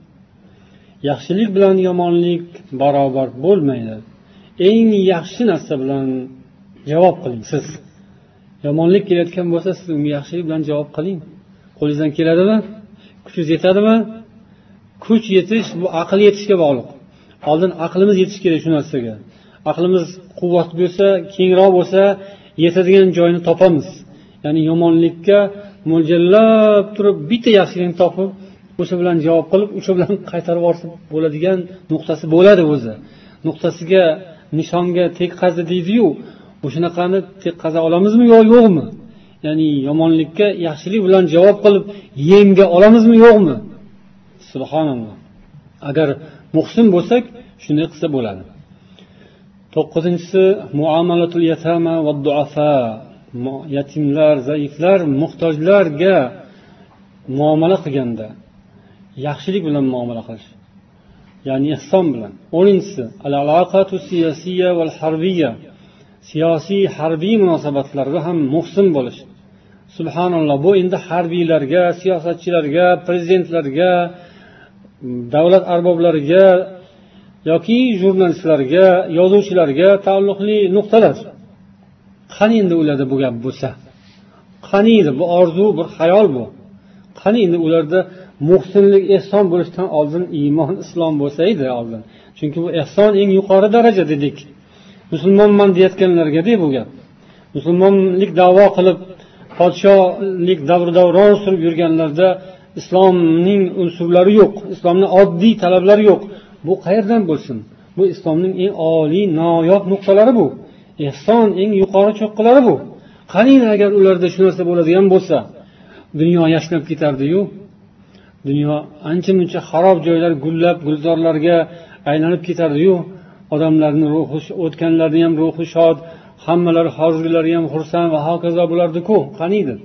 Yaxshilik bilan yomonlik barobar bo'lmaydi. Eng yaxshi narsa bilan javob qiling siz. Yomonlik kelayotgan bo'lsa, siz unga yaxshilik bilan javob qiling. Qo'lingizdan keladimi? Kuchingiz yetadimi? Kuch yetish bu aql yetishga bog'liq. Oldin aqlimiz yetish kerak shu narsaga. Aqlimiz quvvatli bo'lsa, kengroq bo'lsa, yetadigan joyini topamiz. Ya'ni yomonlikka mo'ljallab turib, bitta yaxshilikni topib, o'sha bilan javob qilib, o'sha bilan qaytarib yuborsa bo'ladigan nuqtasi bo'ladi o'zi. Nuqtasiga, nishonga tekkazdi deydi-yu, o'shanaqani tekkaza olamizmi yo yo'qmi? Ya'ni yomonlikka yaxshilik bilan javob qilib, yenga olamizmi yo'qmi? Subhanalloh. Agar muhsin bo'lsak, shunday qilsa bo'ladi. to'qqizinchisi muomalatul yatama va duafa. Yatimlar, zaiflar, muhtojlarga muomala qilganda yaxshilik bilan muomala qilish. Ya'ni ihson bilan. o'ninchisi al-aloqatu siyosiyya val harbiyya. Siyosiy, harbiy munosabatlarda ham muhsin bo'lish. Subhanalloh, bu endi harbiylarga, siyosatchilarga, prezidentlarga, davlat arboblariga yoki jurnalistlarga, yozuvchilarga taalluqli nuqtalar. Qani endi ularda bu gap bo'lsa? Qani edi bu orzu, bir xayol bu? Qani endi ularda muhsinlik, ihson bo'lishdan oldin iymon, islom bo'lsa edi oldin. Chunki bu ihson eng yuqori daraja dedik. Musulmonman deyotganlarga-da bu gap. Musulmonlik da'vo qilib, podshohlik davr-davron surib yurganlarda islomning unsurlari yo'q, islomning oddiy talablari yo'q. Bu qayerdan bo'lsin? Bu islomning eng oliy, noyob nuqtalari bu. Ihson eng yuqori cho'qqilari bu. Qani agar ularda shu narsa bo'ladigan bo'lsa, dunyo yashnab ketardi-yu. Dunyo ancha-muncha xarob joylar, gullab, gulzorlarga aylanib ketardi-yu. Odamlarning ruhi, o'tganlarning ham ruhi shod, hammalari hozirgilari ham xursand va hokazo bo'lardi-ku. Qani edi?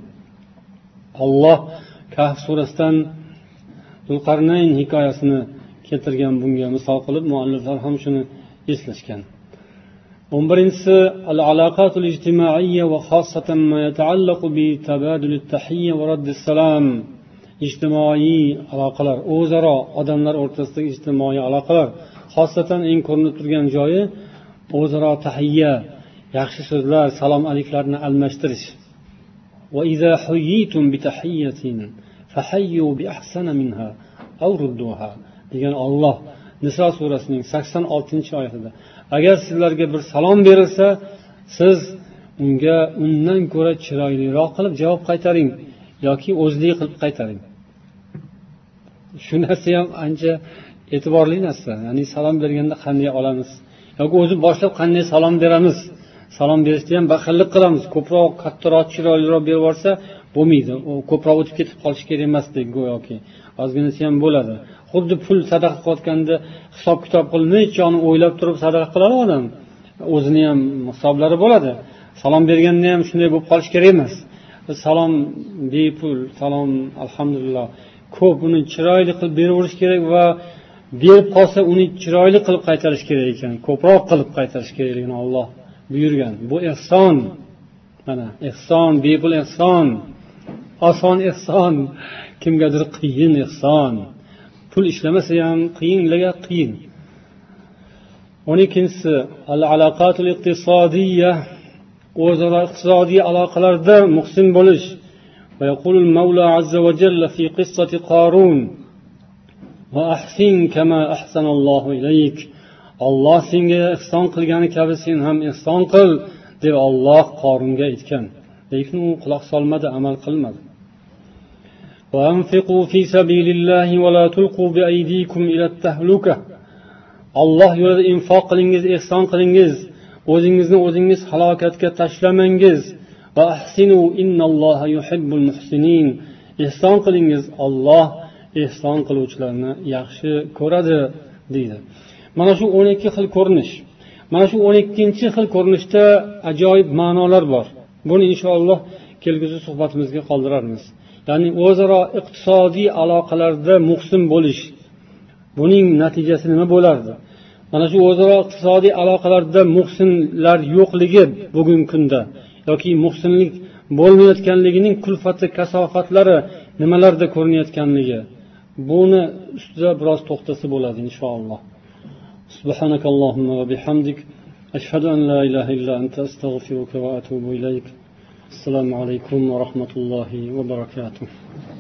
Alloh Kahf surasidan Zulqarnayn hikoyasini keltirgan, bunga misol qilib mualliflar ham shuni eslashgan. o'n birinchisi al-aloqatul ijtimoiyya va xossatan ma yata'allaqu bi tabadul at-tahiyya va radd as-salam. Ijtimoiy aloqalar, o'zaro odamlar o'rtasidagi ijtimoiy aloqalar, xossatan eng ko'rinib turgan joyi o'zaro tahiyya, yaxshi so'zlar, salom aliklarni almashtirish. Va iza huyitum bi tahiyyatin fahayyu bi ahsana minha aw rudduha degan Alloh Niso surasining sakson oltinchi oyatida. Agar sizlarga bir salom berilsa, siz unga undan ko'ra chiroyliroq qilib javob qaytaring yoki o'zlik qilib qaytaring. Shu narsa ham ancha e'tiborli narsa. Ya'ni salom berganda qanday olamiz yoki o'zi boshlab qanday salom beramiz? Salom berishda ham baxillik qilamiz. Ko'proq, kattaroq, chiroyliroq berib yuborsa bo'lmaydi. U ko'proq o'tib ketib qolish kerak emasdek go'yoki. Ozginasi ham bo'ladi. Xuddi pul sadaqa qilayotganda hisob-kitob qilib, nechani o'ylab turib sadaqa qiladi odam. O'zini ham hisoblari bo'ladi. Salom berganda ham shunday bo'lib qolish kerak emas. Salom bepul, salom alhamdulillah. Ko'p uni chiroyli qilib beraverish kerak va berib qolsa uni chiroyli qilib qaytarish kerak ekan. Ko'proq qilib qaytarish kerakligini Alloh buyurgan. Bu ihson. Mana ihson, bepul ihson. Oson ihson, kimgadir qiyin ihson. Pul ishlamasa ham qiyinlarga qiyin. o'n ikkinchisi al-alaqatul iqtisodiyya, o'zaro iqtisodiy aloqalarda muhsin bo'lish. Va yaqulul Mavla azza va jalla fi qissati Qarun va ahsin kama ahsanallohu ilayk. Alloh senga ihson qilgani kabi sen ham ihson qil deb Alloh Qorunga aytgan. Lekin u quloq solmadi, amal qilmadi. Va anfiqu fi sabilillahi va la tulqu bi aydikum ila at-tahluka. Alloh yo'lida infoq qilingiz, ihson qilingiz, o'zingizni o'zingiz halokatga tashlamangiz. Va ahsinu innalloha yuhibbul muhsinin. Ihson qilingiz, Alloh ihson qiluvchilarni yaxshi ko'radi deydi. Mana shu o'n ikki xil ko'rinish. Mana shu o'n ikkinchi xil ko'rinishda ajoyib ma'nolar bor. Buni inshaalloh kelgusi suhbatimizga qoldiramiz. Ya'ni o'zaro iqtisodiy aloqalarda muhsin bo'lish. Buning natijasi nima bo'lardi? Mana shu o'zaro iqtisodiy aloqalarda muhsinlar yo'qligi bugungi kunda yoki muhsinlik bo'lmayotganligining kulfati, kasofatlari nimalarda ko'rinayotganligi. Buni ustida biroz to'xtasa bo'ladi inshaalloh. Subhanakallahumma va bihamdik ashhadu an la ilaha illa anta astaghfiruka va atubu ilayk. Assalomu alaykum va rahmatullohi va barakatuh.